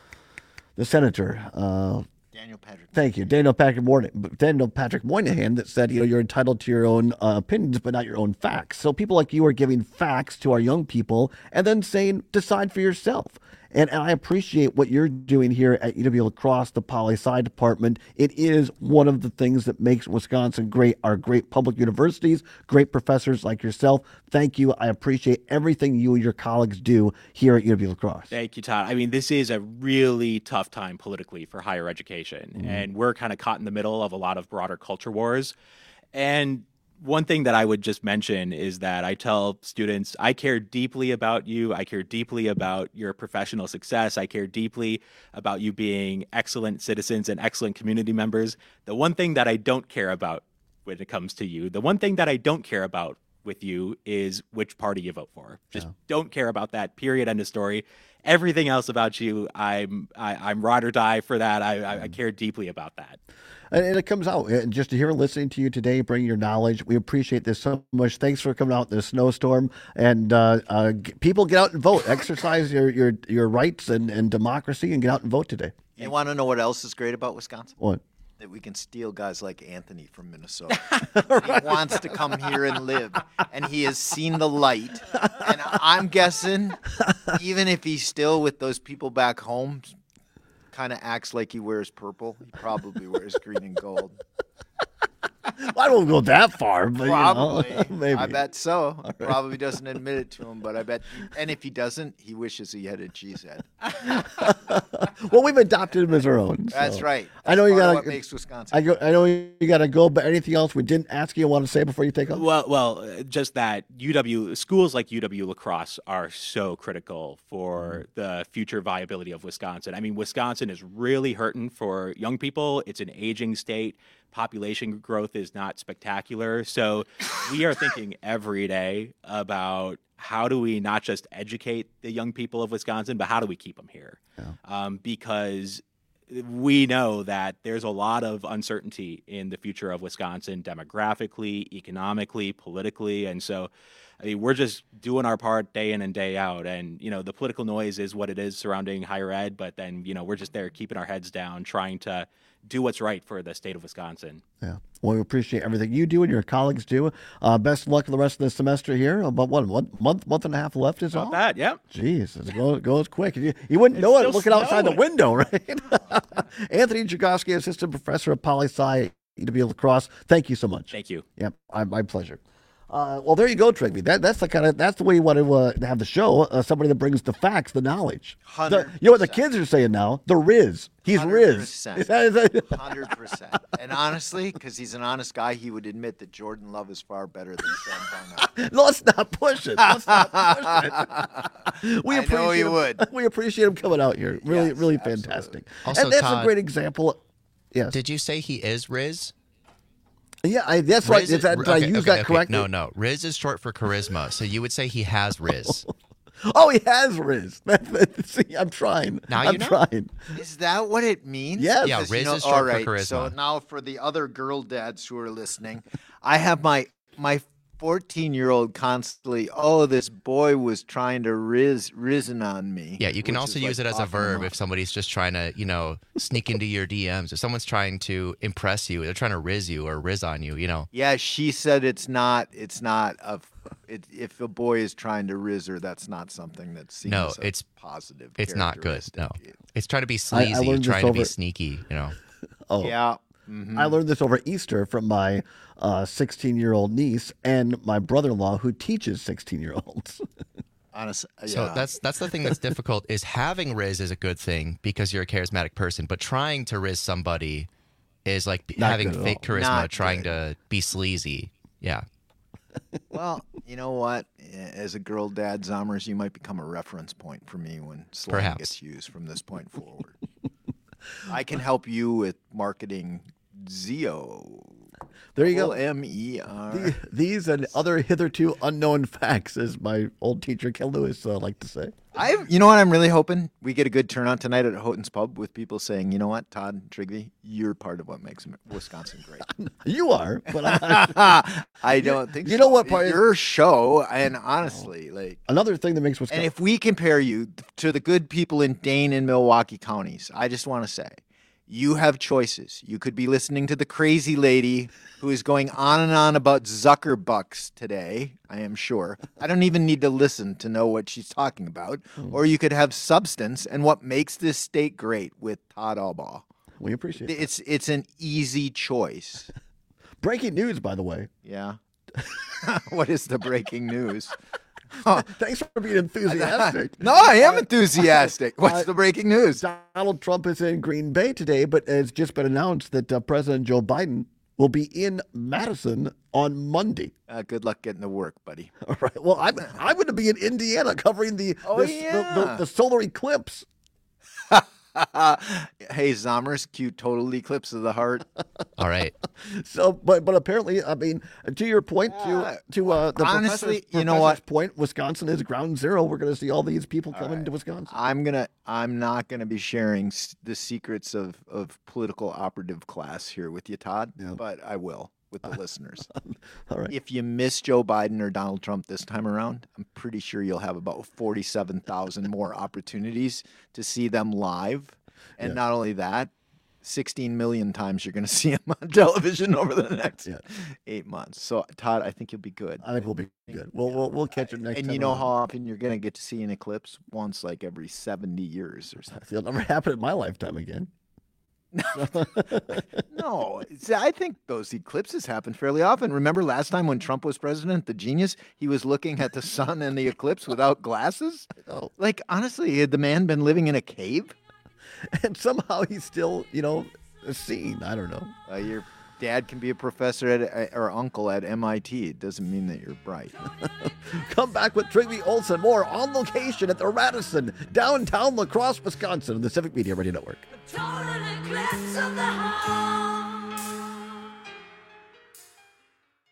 senator. Daniel Patrick. Thank you. Daniel Patrick Moynihan that said, you're entitled to your own opinions, but not your own facts. So people like you are giving facts to our young people and then saying, decide for yourself. And I appreciate what you're doing here at UW-La Crosse, the Poli-Sci department. It is one of the things that makes Wisconsin great, our great public universities, great professors like yourself. Thank you. I appreciate everything you and your colleagues do here at UW-La Crosse. Thank you, Todd. I mean, this is a really tough time politically for higher education, and we're kind of caught in the middle of a lot of broader culture wars. And one thing that I would just mention is that I tell students, I care deeply about you. I care deeply about your professional success. I care deeply about you being excellent citizens and excellent community members. The one thing that I don't care about when it comes to you, the one thing that I don't care about with you is which party you vote for. Just don't care about that, period, end of story. Everything else about you, I'm ride or die for that. I care deeply about that. And it comes out just to hear listening to you today, bring your knowledge. We appreciate this so much. Thanks for coming out in the snowstorm. And people, get out and vote. Exercise your rights and democracy, and get out and vote today. You want to know what else is great about Wisconsin? What? That we can steal guys like Anthony from Minnesota. He wants to come here and live, and he has seen the light. And I'm guessing, even if he's still with those people back home, kind of acts like he wears purple, he probably wears green and gold. I won't go that far, but probably. Maybe. I bet so. Right. Probably doesn't admit it to him, but I bet. And if he doesn't, he wishes he had a cheese head. Well, we've adopted him as our own. So. That's right. That's I know you got what makes Wisconsin. I know you got to go, but anything else we didn't ask you want to say before you take off? Well, just that schools like UW-La Crosse are so critical for the future viability of Wisconsin. I mean, Wisconsin is really hurting for young people. It's an aging state. Population growth is not spectacular. So we are thinking every day about how do we not just educate the young people of Wisconsin, but how do we keep them here? Because we know that there's a lot of uncertainty in the future of Wisconsin demographically, economically, politically. And so we're just doing our part day in and day out. And, the political noise is what it is surrounding higher ed. But then, we're just there keeping our heads down, trying to do what's right for the state of Wisconsin. Yeah. Well, we appreciate everything you do and your colleagues do. Best of luck for the rest of the semester here. About one month and a half left is all? About that, yeah. Jeez, it goes quick. You wouldn't know it looking outside the window, right? Anthony Jagoski, Assistant Professor of Poli-Sci, UW La Crosse. Thank you so much. Thank you. Yep, my pleasure. Well, there you go, Trigby. That's the way you want to have the show. Somebody that brings the facts, the knowledge. You know what the kids are saying now? The Riz. He's 100%. Riz. 100%. And honestly, because he's an honest guy, he would admit that Jordan Love is far better than Sam Darnold. Let's not push it. We know he would. We appreciate him coming out here. Really fantastic. Also, and that's Todd, a great example. Yes. Did you say he is Riz? Yeah, that's right. Did I use that correctly? No. Riz is short for charisma, so you would say he has Riz. Oh, he has Riz. See, I'm trying. Now I'm trying. Is that what it means? Yes. Yeah, Riz is short for charisma. So now for the other girl dads who are listening, I have my 14-year-old constantly, this boy was trying to risen on me. Yeah, you can also use it as a verb if somebody's just trying to, sneak into your DMs. If someone's trying to impress you, they're trying to riz you or riz on you, Yeah, she said it's not if a boy is trying to riz her, that's not something that seems it's positive. It's not good. No. It's trying to be sleazy, trying to be sneaky, Oh. Yeah. I learned this over Easter from my 16-year-old niece and my brother-in-law who teaches 16-year-olds. Honestly, yeah. So that's the thing that's difficult is having Riz is a good thing because you're a charismatic person, but trying to Riz somebody is like having fake charisma, trying to be sleazy. Yeah. Well, you know what? As a girl dad, Zommers, you might become a reference point for me when slang gets used from this point forward. I can help you with marketing Zeo. There you go. MER. These and other hitherto unknown facts, as my old teacher Ken Lewis liked to say. You know what? I'm really hoping we get a good turnout tonight at Houghton's Pub with people saying, you know what, Todd Trigby, you're part of what makes Wisconsin great. You are, but I'm not. I don't think so. You know what part? Your show, and honestly, another thing that makes Wisconsin. And if we compare you to the good people in Dane and Milwaukee counties, I just want to say, you have choices. You could be listening to the crazy lady who is going on and on about Zuckerbucks today, I am sure. I don't even need to listen to know what she's talking about. Or you could have substance and what makes this state great with Todd Albaugh. We appreciate it. It's an easy choice. Breaking news, by the way. Yeah. What is the breaking news? Thanks for being enthusiastic. No, I am enthusiastic. What's the breaking news? Donald Trump is in Green Bay today, but it's just been announced that President Joe Biden will be in Madison on Monday. Good luck getting to work, buddy. All right. Well, I'm going to be in Indiana covering the solar eclipse. Hey, Zommers, cute total eclipse of the heart. All right. So, but apparently, I mean, to your point, to the honestly, you know what? Point, Wisconsin is ground zero. We're going to see all these people coming to Wisconsin. I'm not gonna be sharing the secrets of political operative class here with you, Todd. Yeah. But I will with the listeners. All right. If you miss Joe Biden or Donald Trump this time around, I'm pretty sure you'll have about 47,000 more opportunities to see them live. And not only that, 16 million times you're going to see him on television over the next 8 months. So, Todd, I think you'll be good. I think we'll be good. We'll catch it next time. And you know how often you're going to get to see an eclipse? Once like every 70 years or something. It'll never happen in my lifetime again. No, I think those eclipses happen fairly often. Remember last time when Trump was president, the genius, he was looking at the sun and the eclipse without glasses? Like, honestly, had the man been living in a cave? And somehow he's still, seen. I don't know. Your dad can be a professor or uncle at MIT. It doesn't mean that you're bright. Come back with Trigby Olson. More on location at the Radisson, downtown La Crosse, Wisconsin, on the Civic Media Radio Network.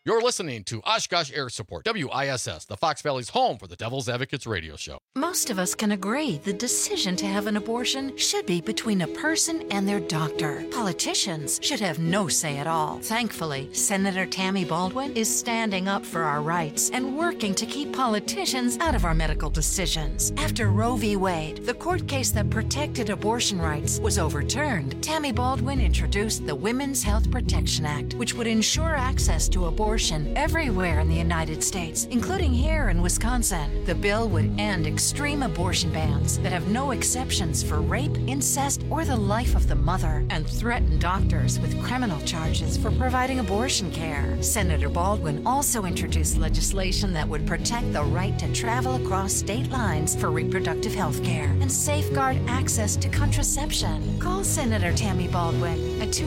You're listening to Oshkosh Air Support, WISS, the Fox Valley's home for the Devil's Advocates radio show. Most of us can agree the decision to have an abortion should be between a person and their doctor. Politicians should have no say at all. Thankfully, Senator Tammy Baldwin is standing up for our rights and working to keep politicians out of our medical decisions. After Roe v. Wade, the court case that protected abortion rights, was overturned, Tammy Baldwin introduced the Women's Health Protection Act, which would ensure access to abortion everywhere in the United States, including here in Wisconsin. The bill would end extreme abortion bans that have no exceptions for rape, incest, or the life of the mother, and threaten doctors with criminal charges for providing abortion care. Senator Baldwin also introduced legislation that would protect the right to travel across state lines for reproductive health care and safeguard access to contraception. Call Senator Tammy Baldwin at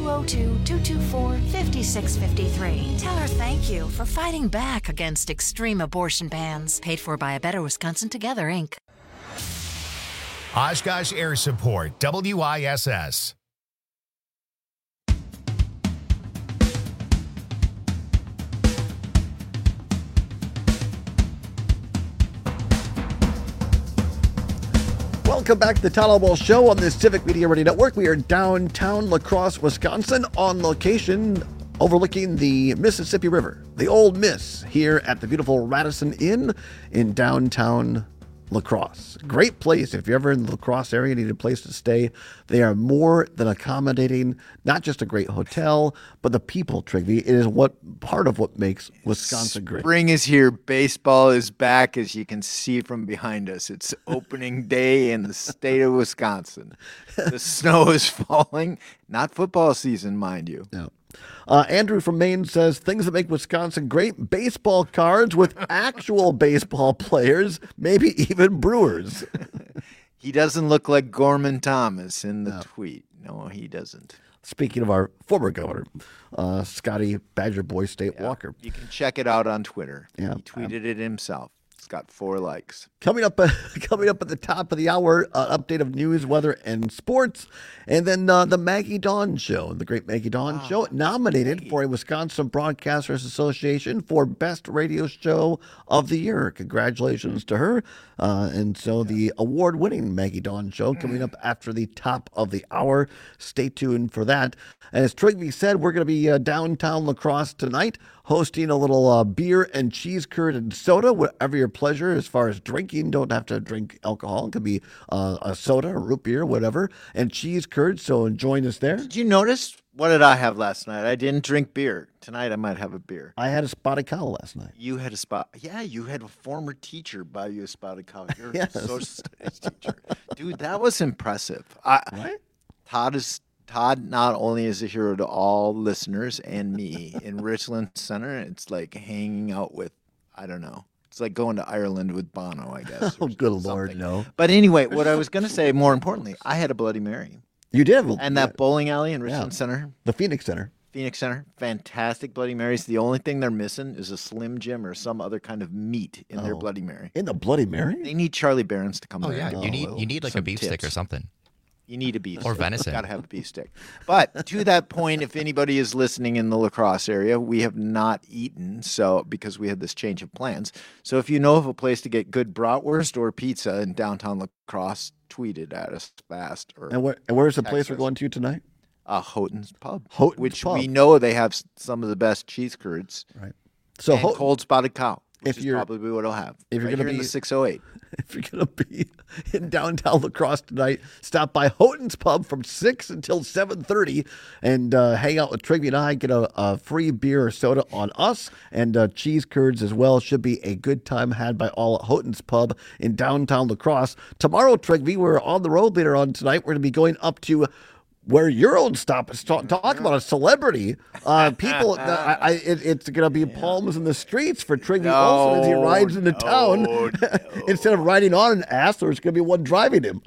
202-224-5653. Tell her thank you for fighting back against extreme abortion bans. Paid for by A Better Wisconsin Together, Inc. Oshkosh Air Support, WISS. Welcome back to the Todd Ball Show on the Civic Media Radio Network. We are downtown La Crosse, Wisconsin, on location overlooking the Mississippi River, the Old Miss, here at the beautiful Radisson Inn in downtown La Crosse. Great place. If you're ever in the La Crosse area and need a place to stay, they are more than accommodating. Not just a great hotel, but the people, Trigby. It is part of what makes Wisconsin great. Spring is here. Baseball is back, as you can see from behind us. It's opening day in the state of Wisconsin. The snow is falling. Not football season, mind you. No. Andrew from Maine says, things that make Wisconsin great, baseball cards with actual baseball players, maybe even Brewers. He doesn't look like Gorman Thomas in the tweet. No, he doesn't. Speaking of our former governor, Scotty Badger Boy State Walker. You can check it out on Twitter. Yeah. He tweeted it himself. It's got 4 likes. Coming up at the top of the hour, update of news, weather, and sports. And then the Maggie Dawn Show, the great Maggie Dawn Show, nominated for a Wisconsin Broadcasters Association for Best Radio Show of the Year. Congratulations to her. And so the award-winning Maggie Dawn Show coming up after the top of the hour. Stay tuned for that. And as Trigby said, we're going to be downtown La Crosse tonight, hosting a little beer and cheese curd and soda, whatever your pleasure as far as drinking. Don't have to drink alcohol. It could be a soda, a root beer, whatever, and cheese curd. So join us there. Did you notice? What did I have last night? I didn't drink beer. Tonight I might have a beer. I had a spotted cow last night. You had a spot. Yeah, you had a former teacher buy you a spotted cow. You're Yes. a social studies teacher. Dude, that was impressive. Right? Todd not only is a hero to all listeners and me in Richland Center, it's like hanging out with, I don't know. It's like going to Ireland with Bono, I guess. Oh, good Lord, no. But anyway, what I was going to say, more importantly, I had a Bloody Mary. You did? And that bowling alley in Richland Center. The Phoenix Center. Phoenix Center, fantastic Bloody Marys. The only thing they're missing is a Slim Jim or some other kind of meat in their Bloody Mary. In the Bloody Mary? They need Charlie Barons to come there. Yeah, you need like a beef stick or something. You need a beef or stick. venison. Got to have a beef stick. But to that point, if anybody is listening in the La Crosse area, we have not eaten because we had this change of plans. So if you know of a place to get good bratwurst or pizza in downtown La Crosse, tweet it at us fast. And where's the place we're going to tonight? Houghton's Pub. Houghton's Pub. We know they have some of the best cheese curds. Right. So and cold spotted cow. Which if is you're probably what I'll have. If you're right going to here be in the 608. If you're going to be in downtown La Crosse tonight, stop by Houghton's Pub from 6 until 7:30 and hang out with Trigby and I. Get a free beer or soda on us and cheese curds as well. Should be a good time had by all at Houghton's Pub in downtown La Crosse. Tomorrow, Trigby, we're on the road later on tonight. We're going to be going up to where your own stop is. Talk about a celebrity. People, it's going to be palms in the streets for Trigby Olson as he rides into town. Instead of riding on an ass, there's going to be one driving him.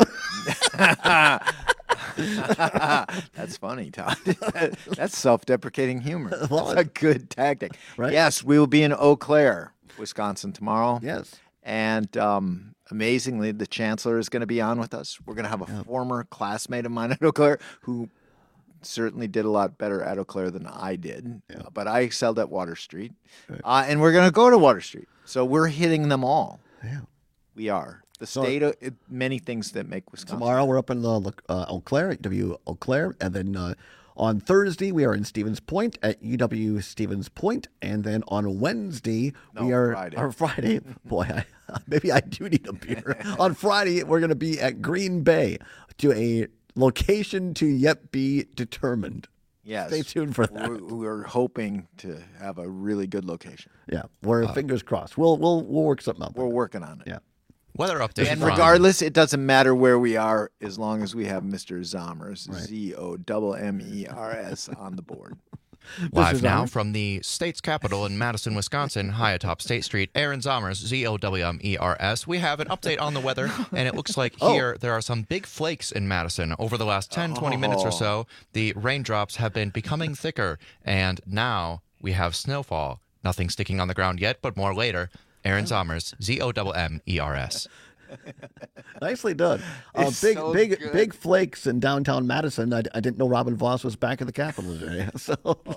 That's funny, Todd. That's self-deprecating humor. That's a good tactic. Right? Yes, we will be in Eau Claire, Wisconsin tomorrow. Yes. And amazingly, the chancellor is going to be on with us. We're going to have a former classmate of mine at Eau Claire who certainly did a lot better at Eau Claire than I did, but I excelled at Water Street. And we're going to go to Water Street. So we're hitting them all. Yeah. We are. The state, many things that make Wisconsin. Tomorrow we're up in Eau Claire, at UW Eau Claire, and then on Thursday we are in Stevens Point at UW Stevens Point, and then on Wednesday Friday. Boy, maybe I do need a beer. On Friday we're going to be at Green Bay to a location to yet be determined. Yes. Stay tuned for that. We're hoping to have a really good location. Yeah, we're fingers crossed. We'll work something out. We're working on it. Yeah. Weather update. And regardless, it doesn't matter where we are as long as we have Mr. Zommers, ZOMMERS, on the board. Live now from the state's capital in Madison, Wisconsin, high atop State Street, Aaron Zommers, ZOWMERS. We have an update on the weather, and it looks like here there are some big flakes in Madison. Over the last 10, 20 minutes or so, the raindrops have been becoming thicker, and now we have snowfall. Nothing sticking on the ground yet, but more later. Aaron Zommers, ZOMMERS. Nicely done. Big flakes in downtown Madison. I didn't know Robin Voss was back at the Capitol today. So.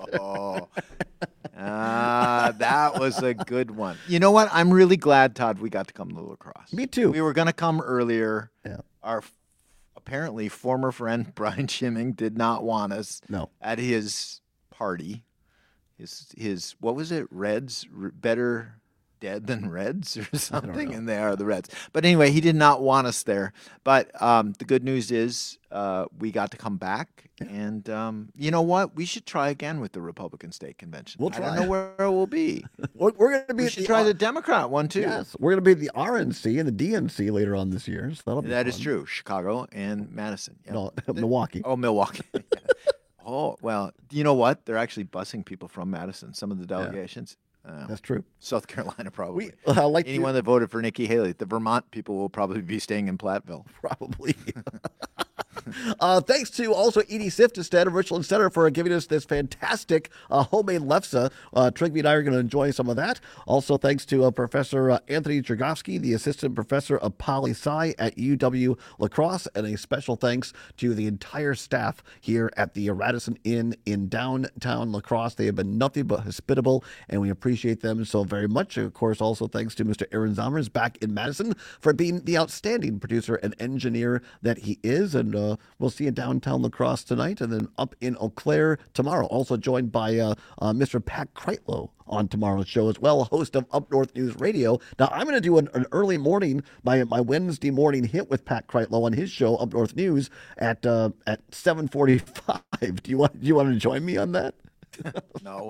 That was a good one. You know what? I'm really glad, Todd, we got to come to La Crosse. Me too. We were going to come earlier. Yeah. Our apparently former friend Brian Schimming did not want us at his party. His what was it? Reds? Better dead than Reds or something, and they are the Reds. But anyway, he did not want us there. But the good news is we got to come back, and you know what? We should try again with the Republican State Convention. We'll try. I don't know where it will be. We're going to be. We should try the Democrat one too. Yes, we're going to be at the RNC and the DNC later on this year. So that'll be that fun. is true. Chicago and Madison. Yep. No, Milwaukee. Oh, Milwaukee. Oh, well, you know what? They're actually busing people from Madison, some of the delegations. That's true. South Carolina, probably. Anyone that voted for Nikki Haley. The Vermont people will probably be staying in Platteville. Probably. Thanks to also Edie Sifted of Richland Center for giving us this fantastic homemade lefse. Trigby and I are going to enjoy some of that. Also, thanks to Professor Anthony Dragowski, the assistant professor of poli-sci at UW La Crosse, and a special thanks to the entire staff here at the Radisson Inn in downtown La Crosse. They have been nothing but hospitable, and we appreciate them so very much. Of course, also thanks to Mr. Aaron Zommers back in Madison for being the outstanding producer and engineer that he is, and we'll see you downtown La Crosse tonight, and then up in Eau Claire tomorrow. Also joined by Mr. Pat Kreitlow on tomorrow's show as well, host of Up North News Radio. Now, I'm going to do an early morning, my Wednesday morning hit with Pat Kreitlow on his show, Up North News, at 7:45. Do you want to join me on that? No.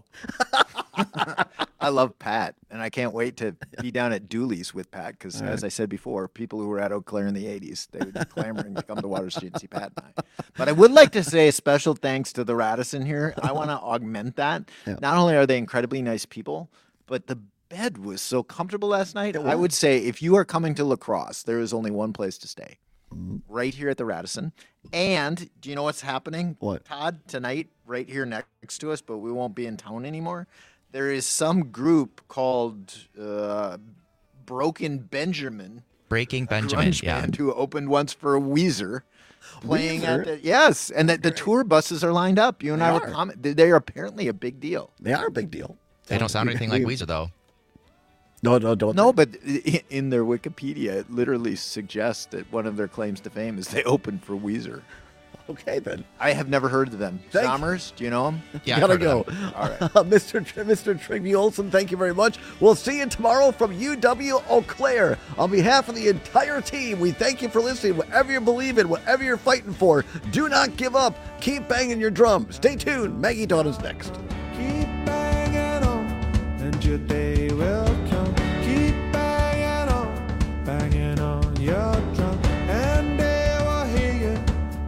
I love Pat, and I can't wait to be down at Dooley's with Pat because, as I said before, people who were at Eau Claire in the 80s, they would be clamoring to come to Water Street and see Pat and I. But I would like to say a special thanks to the Radisson here. I want to augment that. Yeah. Not only are they incredibly nice people, but the bed was so comfortable last night. I would say if you are coming to La Crosse, there is only one place to stay. Right here at the Radisson. And do you know what's happening? What? Todd, tonight, right here next to us, but we won't be in town anymore. There is some group called Breaking Benjamin, band, who opened once for Weezer. Playing at the, and the tour buses are lined up. You and I were commenting. They are apparently a big deal. They are a big deal. They don't sound anything like Weezer, though. No, don't. No, but in their Wikipedia, it literally suggests that one of their claims to fame is they opened for Weezer. Okay, then. I have never heard of them. Zommers, do you know them? Yeah, gotta go. All right. Mr. Trigby Olson, thank you very much. We'll see you tomorrow from UW Eau Claire. On behalf of the entire team, we thank you for listening. Whatever you believe in, whatever you're fighting for, do not give up. Keep banging your drum. Stay tuned. Maggie Dawn is next. Keep banging on, and your day will come. Keep banging on your drum, and they will hear you.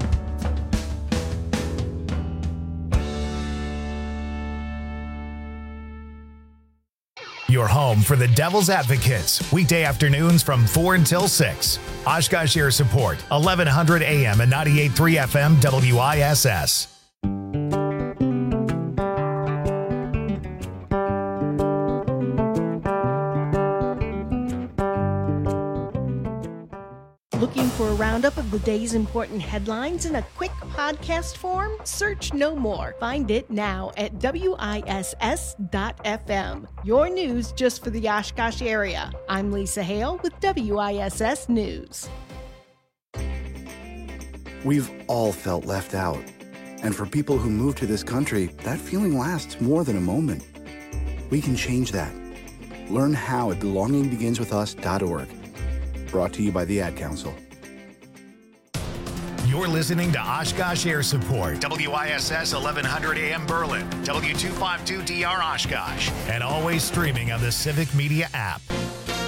Your home for the Devil's Advocates, weekday afternoons from 4 until 6. Oshkosh Air Support, 1100 AM and 98.3 FM WISS. Looking for a roundup of the day's important headlines in a quick podcast form? Search No More. Find it now at WISS.FM. Your news just for the Oshkosh area. I'm Lisa Hale with WISS News. We've all felt left out. And for people who move to this country, that feeling lasts more than a moment. We can change that. Learn how at belongingbeginswithus.org. Brought to you by the Ad Council. You're listening to Oshkosh Air Support, WISS 1100 AM Berlin, W252DR Oshkosh, and always streaming on the Civic Media app.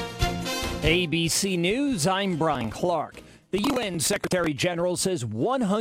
ABC News, I'm Brian Clark. The UN Secretary General says 100